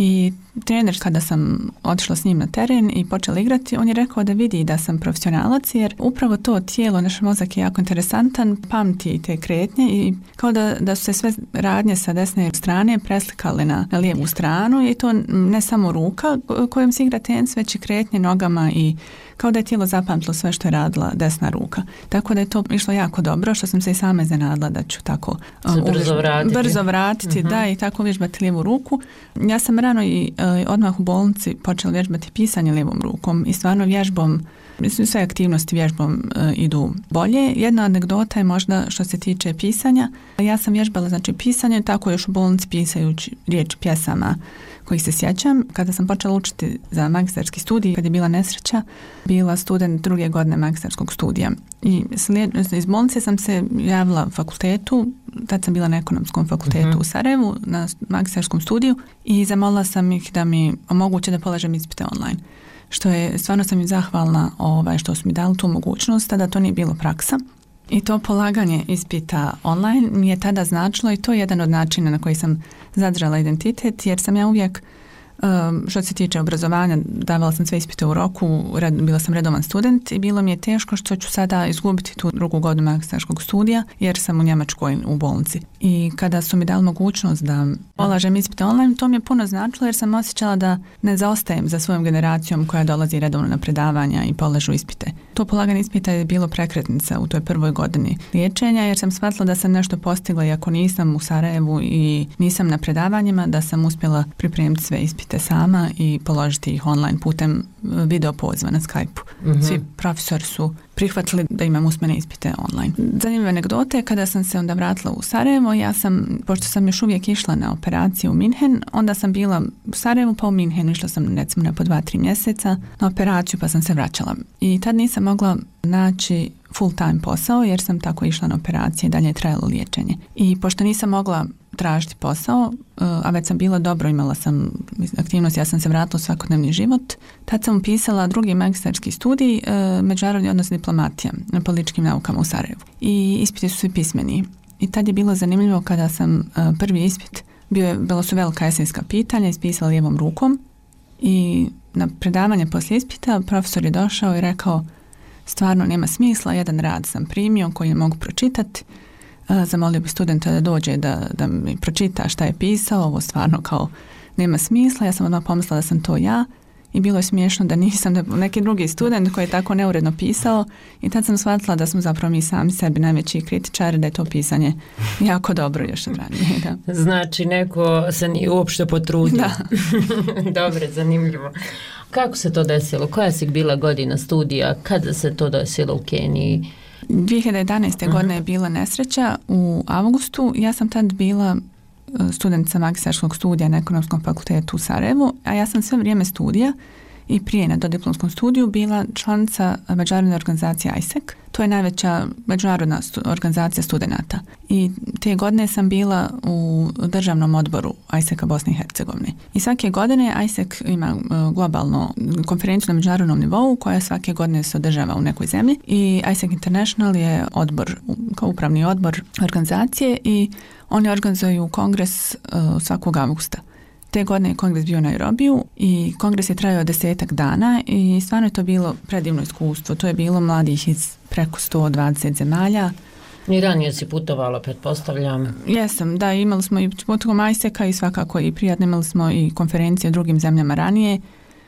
trener, kada sam otišla s njim na teren i počela igrati, on je rekao da vidi da sam profesionalac, jer upravo to tijelo, naš mozak je jako interesantan, pamti te kretnje i kao da, da su se sve radnje sa desne strane preslikale na, na lijevu stranu i to ne samo ruka kojom se igra tenis, već i kretnje nogama i kao da je tijelo zapamtilo sve što je radila desna ruka. Tako da je to išlo jako dobro, što sam se i sama iznenadila da ću tako uh, brzo vratiti, brzo vratiti uh-huh. da, i tako vježbati lijevu ruku. Ja sam rano i uh, odmah u bolnici počela vježbati pisanje lijevom rukom i stvarno vježbom, mislim sve aktivnosti vježbom uh, idu bolje. Jedna anegdota je možda što se tiče pisanja. Ja sam vježbala znači pisanje, tako još u bolnici pisajući riječ pjesama kojih se sjećam. Kada sam počela učiti za magistarski studij, kad je bila nesreća, bila student druge godine magistarskog studija. I slijed, iz bolnice sam se javila fakultetu, tad sam bila na ekonomskom fakultetu uh-huh. u Sarajevu, na magistarskom studiju i zamolila sam ih da mi omoguće da polažem ispite online. Što je, stvarno sam im zahvalna ovaj, što su mi dali tu mogućnost, tada to nije bilo praksa. I to polaganje ispita online mi je tada značilo i to je jedan od načina na koji sam zadržala identitet, jer sam ja uvijek, što se tiče obrazovanja, davala sam sve ispite u roku, bila sam redovan student i bilo mi je teško što ću sada izgubiti tu drugu godinu magistarskog studija, jer sam u Njemačkoj u bolnici. I kada su mi dali mogućnost da polažem ispite online, to mi je puno značilo, jer sam osjećala da ne zaostajem za svojom generacijom koja dolazi redovno na predavanja i polažu ispite. To polaganje ispita je bilo prekretnica u toj prvoj godini liječenja, jer sam shvatila da sam nešto postigla, iako nisam u Sarajevu i nisam na predavanjima, da sam uspjela pripremiti sve ispite sama i položiti ih online putem video poziva na Skype-u. Mm-hmm. Svi profesori su prihvatili da imam usmene ispite online. Zanimljive anegdote, kada sam se onda vratila u Sarajevo, ja sam, pošto sam još uvijek išla na operaciju u Minhen, onda sam bila u Sarajevu pa u Minhenu, išla sam recimo na po dva, tri mjeseca na operaciju pa sam se vraćala. I tad nisam mogla naći full time posao jer sam tako išla na operacije i dalje je trajalo liječenje. I pošto nisam mogla tražiti posao, a već sam bila dobro, imala sam aktivnost, ja sam se vratila u svakodnevni život. Tad sam upisala drugi magistarski studij, međunarodni odnos i diplomatija na političkim naukama u Sarajevu. I ispiti su svi pismeni. I tad je bilo zanimljivo kada sam prvi ispit, bio je, bilo su velika esejska pitanja, ispisala lijevom rukom i na predavanje poslije ispita profesor je došao i rekao stvarno nema smisla, jedan rad sam primio koji ne mogu pročitati. Zamolio bi studenta da dođe da, da mi pročita šta je pisao, ovo stvarno kao nema smisla, ja sam odmah pomislila da sam to ja i bilo je smiješno da nisam, da neki drugi student koji je tako neuredno pisao i tad sam shvatila da smo zapravo mi sami sebi najveći kritičari, da je to pisanje jako dobro još od ranije. Da. Znači neko se nije uopšte potrudio. Da. Dobro, zanimljivo. Kako se to desilo? Koja si bila godina studija? Kada se to desilo u Keniji? dvije hiljade jedanaeste. Uh-huh. godine je bila nesreća u avgustu. Ja sam tad bila studentica magistarskog studija na ekonomskom fakultetu u Sarajevu, a ja sam sve vrijeme studija i prije na dodiplomskom studiju bila članica međunarodne organizacije I S E C. To je najveća međunarodna stu, organizacija studenata. I te godine sam bila u državnom odboru I S E C-a Bosne i Hercegovine. I svake godine I S E C ima globalno konferenciju na međunarodnom nivou koja svake godine se održava u nekoj zemlji. I I S E C International je odbor, kao upravni odbor organizacije i oni organizuju kongres uh, svakog avgusta. Te godine je kongres bio u Nairobiju i kongres je trajao desetak dana i stvarno je to bilo predivno iskustvo. To je bilo mladih iz preko sto dvadeset zemalja. I ranije si putovala, pretpostavljam. Jesam, da, imali smo i putovom I S E C-a i svakako i prijatno, imali smo i konferencije u drugim zemljama ranije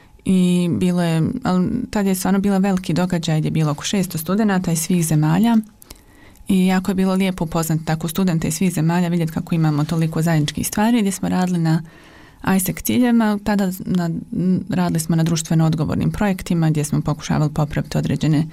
i bilo je, ali tad je stvarno bila veliki događaj gdje je bilo oko šesto studenata iz svih zemalja. I jako je bilo lijepo upoznati tako studente iz svih zemalja, vidjeti kako imamo toliko zajedničkih stvari, gdje smo radili na I S E C ciljevima, tada na, radili smo na društveno odgovornim projektima gdje smo pokušavali popraviti određene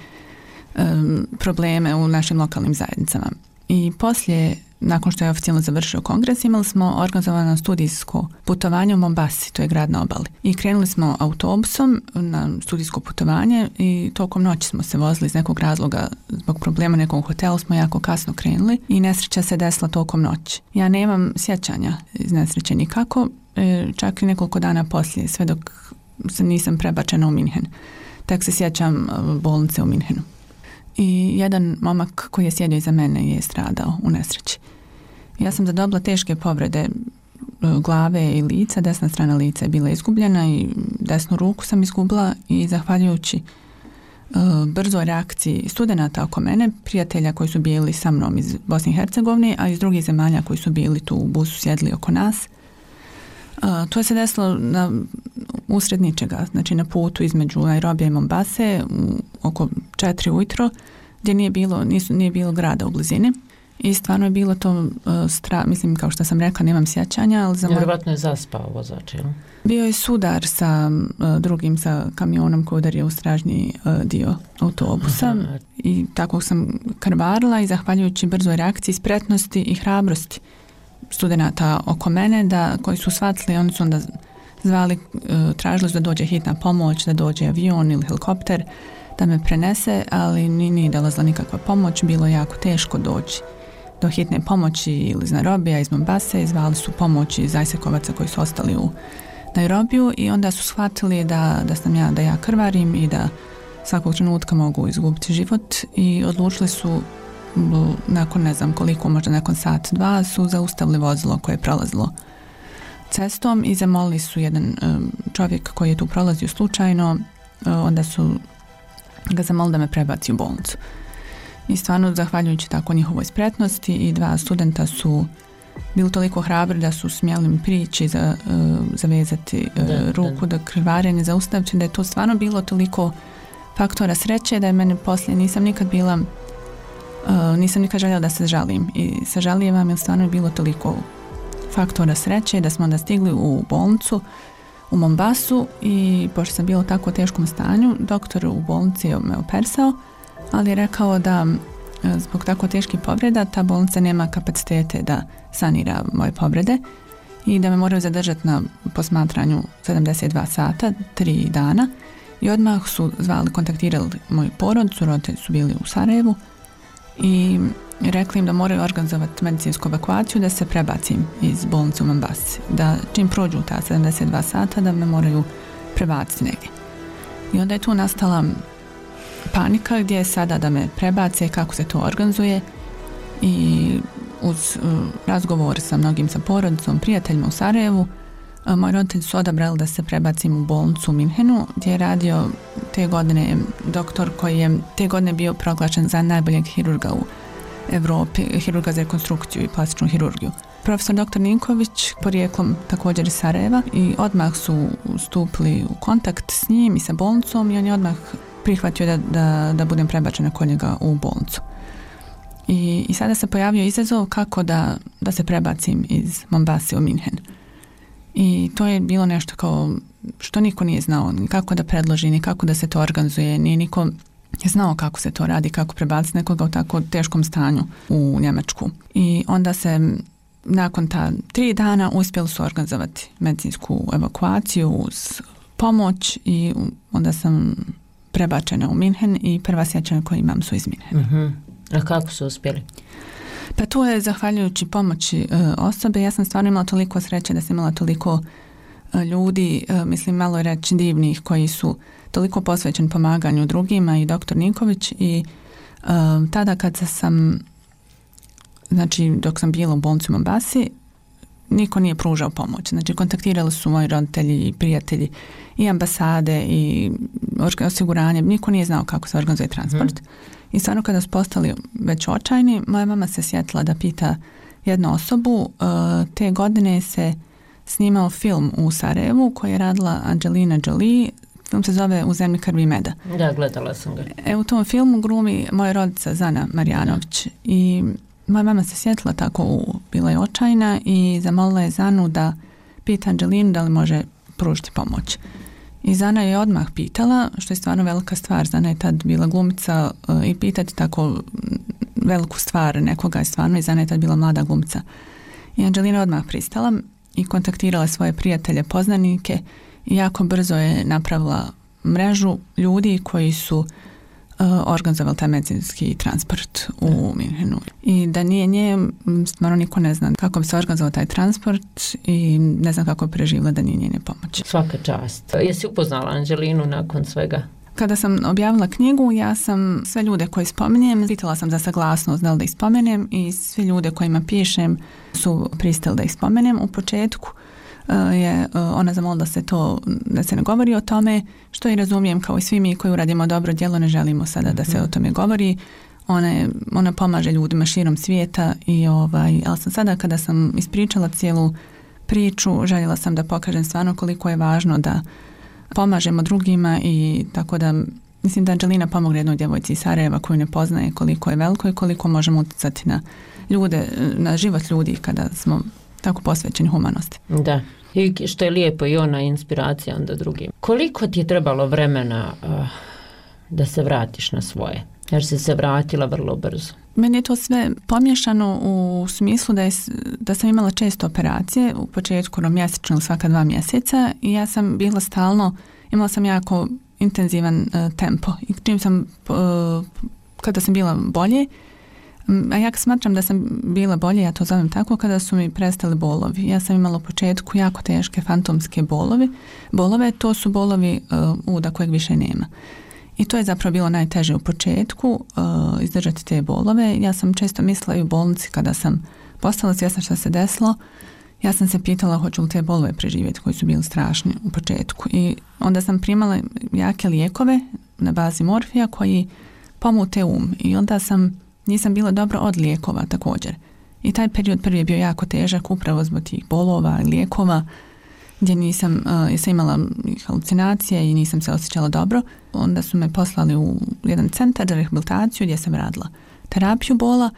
um, probleme u našim lokalnim zajednicama. I poslije, nakon što je oficijalno završio kongres, imali smo organizovano studijsko putovanje u Mombasi, to je grad na obali. I krenuli smo autobusom na studijsko putovanje i tokom noći smo se vozili iz nekog razloga, zbog problema nekog hotela smo jako kasno krenuli i nesreća se desila tokom noći. Ja nemam sjećanja iz nesreće nikako, čak i nekoliko dana poslije, sve dok se nisam prebačena u Minhen. Tek se sjećam bolnice u Minhenu. I jedan momak koji je sjedio iza mene je stradao u nesreći. Ja sam zadobila teške povrede glave i lica, desna strana lica je bila izgubljena i desnu ruku sam izgubila i zahvaljujući brzoj reakciji studenata oko mene, prijatelja koji su bili sa mnom iz Bosne i Hercegovine, a iz drugih zemalja koji su bili tu u busu sjedli oko nas. To se desilo na usred ničega, znači na putu između Nairobija i Mombase oko četiri ujutro, gdje nije bilo, nisu, nije bilo grada u blizini. I stvarno je bilo to uh, stra, mislim, kao što sam rekla, nemam sjećanja, ali za moj... Vjerovatno je zaspao vozač, jel? Bio je sudar sa uh, drugim, sa kamionom koji udario u stražnji uh, dio autobusa. Aha. I tako sam krvarila i zahvaljujući brzoj reakciji, spretnosti i hrabrosti studenata oko mene, da, koji su shvatili, oni su onda zvali, uh, tražili su da dođe hitna pomoć, da dođe avion ili helikopter, da me prenese, ali nije dolazila nikakva pomoć, bilo je jako teško doći do hitne pomoći ili iz Nairobija, iz Mombase, zvali su pomoći iz Ajsekovaca koji su ostali u Nairobiju i onda su shvatili da, da sam ja, da ja krvarim i da svakog trenutka mogu izgubiti život i odlučili su nakon ne znam koliko, možda nakon sat, dva, su zaustavili vozilo koje je prolazilo cestom i zamolili su jedan čovjek koji je tu prolazio slučajno, onda su ga zamolili da me prebaci u bolnicu. I stvarno, zahvaljujući tako njihovoj spretnosti, i dva studenta su bili toliko hrabri da su smjeli mi prići, za, uh, zavezati uh, da, ruku, da, da krvarenje zaustaviti, da je to stvarno bilo toliko faktora sreće da je mene poslije nisam nikad bila, uh, nisam nikad željela da se žalim. I sažalijevam jer stvarno je bilo toliko faktora sreće da smo onda stigli u bolnicu u Mombasu i pošto sam bila u tako teškom stanju, doktor u bolnici je me operisao, ali je rekao da zbog tako teških povreda ta bolnica nema kapacitete da sanira moje povrede i da me moraju zadržati na posmatranju sedamdeset dva sata, tri dana, i odmah su zvali, kontaktirali moju porodicu, roditelji su bili u Sarajevu i rekli im da moraju organizovati medicinsku evakuaciju, da se prebacim iz bolnice u Mombasi, da čim prođu ta sedamdeset dva sata da me moraju prebaciti negdje. I onda je tu nastala panika gdje je sada da me prebace, kako se to organizuje, i uz uh, razgovor sa mnogim, sa porodicom, prijateljima u Sarajevu, uh, moji roditelji su odabrali da se prebacim u bolnicu u Minhenu, gdje je radio te godine doktor koji je te godine bio proglašen za najboljeg hirurga u Evropi, hirurga za rekonstrukciju i plastičnu hirurgiju. Profesor doktor Ninković, porijeklom također iz Sarajeva, i odmah su stupili u kontakt s njim i sa bolnicom i on je odmah prihvatio da, da, da budem prebačena kod njega u bolnicu. I, i sada se pojavio izazov kako da, da se prebacim iz Mombase u Minhen. I to je bilo nešto kao što niko nije znao, ni kako da predloži, ni kako da se to organizuje, ni niko znao kako se to radi, kako prebaciti nekoga u tako teškom stanju u Njemačku. I onda se nakon ta tri dana uspjeli su organizovati medicinsku evakuaciju uz pomoć i onda sam prebačena u Minhen i prva sjećanja koje imam su iz Minhena. Uh-huh. A kako su uspjeli? Pa to je zahvaljujući pomoći e, osobe. Ja sam stvarno imala toliko sreće da sam imala toliko e, ljudi, e, mislim malo je reći divnih, koji su toliko posvećeni pomaganju drugima, i doktor Ninković, i e, tada kad sam, znači dok sam bila u bolnici u Mombasi, niko nije pružao pomoć. Znači kontaktirali su moji roditelji i prijatelji i ambasade i osiguranje, niko nije znao kako se organizuje transport. Hmm. I stvarno kada su postali već očajni, moja mama se sjetila da pita jednu osobu. Te godine se snimao film u Sarajevu koji je radila Angelina Jolie. Film se zove U zemlji krvi i meda. Da, gledala sam ga. E, u tom filmu glumi moja rodica Zana Marjanović. I moja mama se sjetila tako, u, bila je očajna i zamolila je Zanu da pita Angelinu da li može pružiti pomoć. I Zana je odmah pitala, što je stvarno velika stvar. Zana je tad bila glumica uh, i pitati tako veliku stvar nekoga je stvarno, i Zana je tad bila mlada glumica. I Angelina je odmah pristala i kontaktirala svoje prijatelje, poznanike, i jako brzo je napravila mrežu ljudi koji su uh, organizovali taj medicinski transport u Minhenu. I da nije nje, stvarno niko ne zna kako bi se organizovao taj transport i ne znam kako je preživjela da nije njene pomoći. Svaka čast. Jesi upoznala Angelinu nakon svega? Kada sam objavila knjigu, ja sam sve ljude koje spominjem, pitala sam za saglasnost da li da ih spomenem i svi ljude kojima pišem su pristali da ih spomenem. U početku je ona zamolila da se to, da se ne govori o tome, što i razumijem, kao i svi mi koji uradimo dobro djelo, ne želimo sada da se o tome govori. Ona, je, ona pomaže ljudima širom svijeta i ovaj, ali sam sada kada sam ispričala cijelu priču, željela sam da pokažem stvarno koliko je važno da pomažemo drugima i tako da mislim da Anđelina pomogne jednoj djevojci iz Sarajeva koju ne poznaje, koliko je veliko i koliko možemo utjecati na ljude, na život ljudi kada smo tako posvećeni humanosti. Da, i što je lijepo i ona inspiracija onda drugim. Koliko ti je trebalo vremena uh, da se vratiš na svoje? Jer si se vratila vrlo brzo. Meni je to sve pomiješano u smislu da, je, da sam imala često operacije, u početku mjesečno svaka dva mjeseca i ja sam bila stalno, imala sam jako intenzivan uh, tempo i čim sam, uh, kada sam bila bolje, a ja smatram da sam bila bolje, ja to zovem tako, kada su mi prestali bolovi. Ja sam imala u početku jako teške fantomske bolovi. Bolove, to su bolovi uh, uda kojeg više nema. I to je zapravo bilo najteže u početku, uh, izdržati te bolove. Ja sam često mislila i u bolnici kada sam postala svjesna što se desilo, ja sam se pitala hoću li te bolove preživjeti koji su bili strašni u početku. I onda sam primala jake lijekove na bazi morfija koji pomute um. I onda sam, nisam bila dobro od lijekova također. I taj period prvi je bio jako težak upravo zbog tih bolova i lijekova gdje nisam, uh, sam imala halucinacije i nisam se osjećala dobro. Onda su me poslali u jedan centar za rehabilitaciju gdje sam radila terapiju bola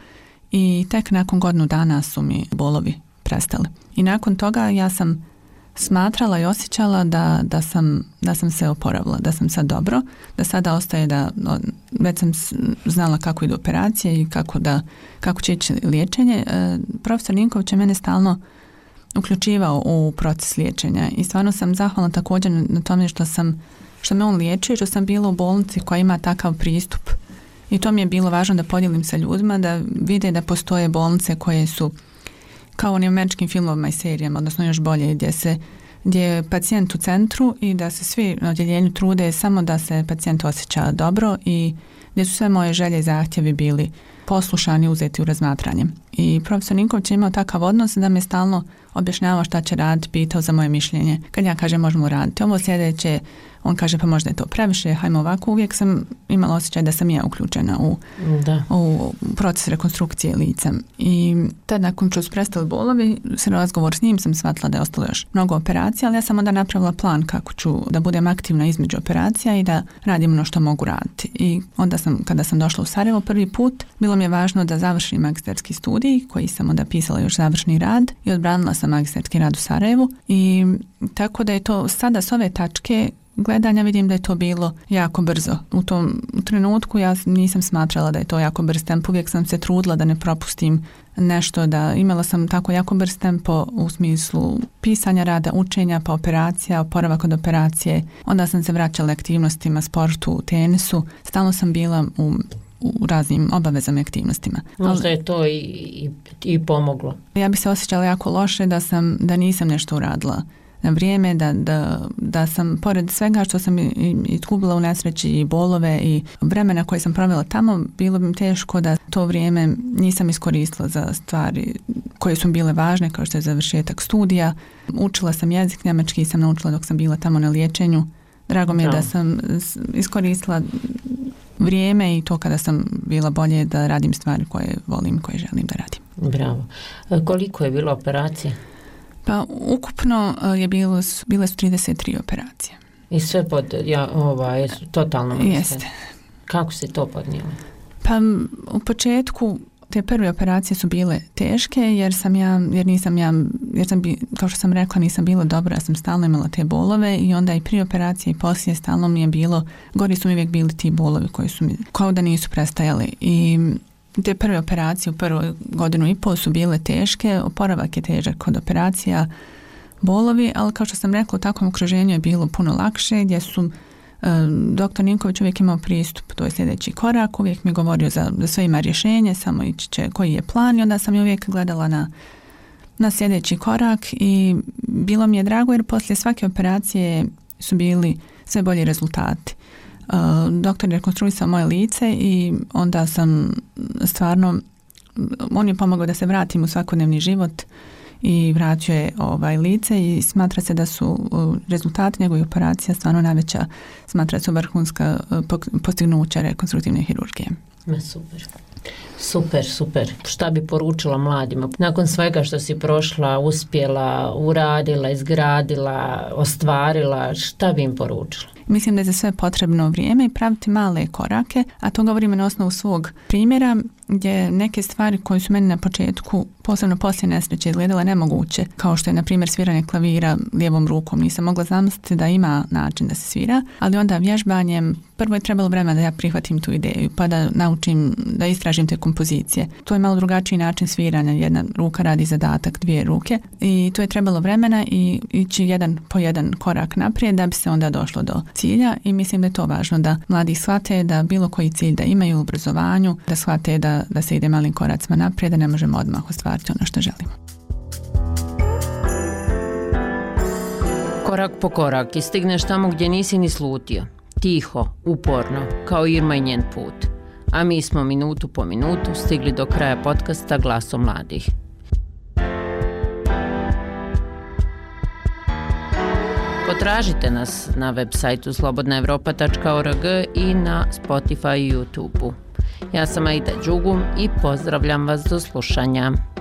i tek nakon godinu dana su mi bolovi prestali. I nakon toga ja sam smatrala i osjećala da, da, sam, da sam se oporavila, da sam sad dobro, da sada ostaje da, već sam znala kako idu operacije i kako, da, kako će ići liječenje. E, profesor Ninković je mene stalno uključivao u proces liječenja i stvarno sam zahvalna također na tome što sam, što me on liječio i što sam bila u bolnici koja ima takav pristup. I to mi je bilo važno da podijelim sa ljudima, da vide da postoje bolnice koje su kao u onim američkim filmovima i serijama, odnosno još bolje, gdje se gdje je pacijent u centru i da se svi na odjeljenju trude samo da se pacijent osjeća dobro i gdje su sve moje želje i zahtjevi bili poslušani, uzeti u razmatranje. I profesor Ninković je imao takav odnos da me stalno objašnjavao šta će raditi, pitao za moje mišljenje. Kad ja kažem možemo raditi ovo sljedeće, on kaže pa možda je to previše, hajmo ovako. Uvijek sam imala osjećaj da sam ja uključena u, da. u proces rekonstrukcije lica. I tad nakon što su prestali bolovi, s razgovor s njim sam shvatila da je ostalo još mnogo operacija, ali ja sam onda napravila plan kako ću da budem aktivna između operacija i da radim ono što mogu raditi. I onda sam, kada sam došla u Sarajevo prvi put, bilo mi je važno da završim magistarski studij, koji sam onda pisala još završni rad i odbranila sam magistarski rad u Sarajevu. I tako da je to sada s ove tačke gledanja vidim da je to bilo jako brzo. U tom trenutku ja nisam smatrala da je to jako brz tempo, uvijek sam se trudila da ne propustim nešto, da imala sam tako jako brz tempo u smislu pisanja rada, učenja, pa operacija, oporavak od operacije. Onda sam se vraćala aktivnostima, sportu, tenisu. Stalno sam bila u u raznim obavezama i aktivnostima. Možda je to i, i, i pomoglo. Ja bi se osjećala jako loše da sam, da nisam nešto uradila na vrijeme, da, da, da sam pored svega što sam izgubila u nesreći i bolove i vremena koje sam provela tamo, bilo bi mi teško da to vrijeme nisam iskoristila za stvari koje su bile važne, kao što je završetak studija. Učila sam jezik njemački i sam naučila dok sam bila tamo na liječenju. Drago mi je da sam iskoristila vrijeme i to kada sam bila bolje da radim stvari koje volim, koje želim da radim. Bravo. Koliko je bilo operacija? Pa ukupno je bilo, bile su trideset tri operacije. I sve pod, ja, ovaj, totalno mislim. Jeste. Kako si to podnijela? Pa u početku te prve operacije su bile teške jer sam ja, jer nisam ja, jer sam, bi, kao što sam rekla, nisam bila dobra, ja sam stalno imala te bolove i onda i prije operacije i poslije stalno mi je bilo, gori su mi uvijek bili ti bolovi koji su mi, kao da nisu prestajali. I te prve operacije u prvu godinu i pol su bile teške, oporavak je težak kod operacija, bolovi, ali kao što sam rekla, u takvom okruženju je bilo puno lakše, gdje su doktor Ninković uvijek imao pristup, to je sljedeći korak, uvijek mi je govorio za, za sve ima rješenje, samo ići će koji je plan i onda sam je uvijek gledala na, na sljedeći korak i bilo mi je drago jer poslije svake operacije su bili sve bolji rezultati. Doktor je rekonstruisao moje lice i onda sam stvarno, on je pomogao da se vratim u svakodnevni život i vratio je ovaj lice i smatra se da su rezultati njegove operacija stvarno najveća, smatra se vrhunska postignuća rekonstruktivne hirurgije. Ma super. Super, super. Šta bi poručila mladima? Nakon svega što si prošla, uspjela, uradila, izgradila, ostvarila, šta bi im poručila? Mislim da je za sve potrebno vrijeme i praviti male korake, a to govorimo na osnovu svog primjera, gdje neke stvari koje su meni na početku, posebno poslije nesreće, izgledale nemoguće, kao što je na primjer sviranje klavira lijevom rukom. Nisam mogla zamisliti da ima način da se svira, ali onda vježbanjem prvo je trebalo vremena da ja prihvatim tu ideju, pa da naučim, da istražim te kompozicije. To je malo drugačiji način sviranja, jedna ruka radi zadatak, dvije ruke i to je trebalo vremena i ići jedan po jedan korak naprijed da bi se onda došlo do cilja i mislim da je to važno da mladi shvate da bilo koji cilj da imaju u obrazovanju, da shvate da, da se ide malim koracima naprijed, da ne možemo odmah ostvariti ono što želimo. Korak po korak i stigneš tamo gdje nisi ni slutio. Tiho, uporno, kao Irma i njen put. A mi smo minutu po minutu stigli do kraja podcasta Glasom mladih. Potražite nas na web sajtu slobodna evropa tačka org i na Spotify i YouTube-u. Ja sam Aida Đugum i pozdravljam vas do slušanja.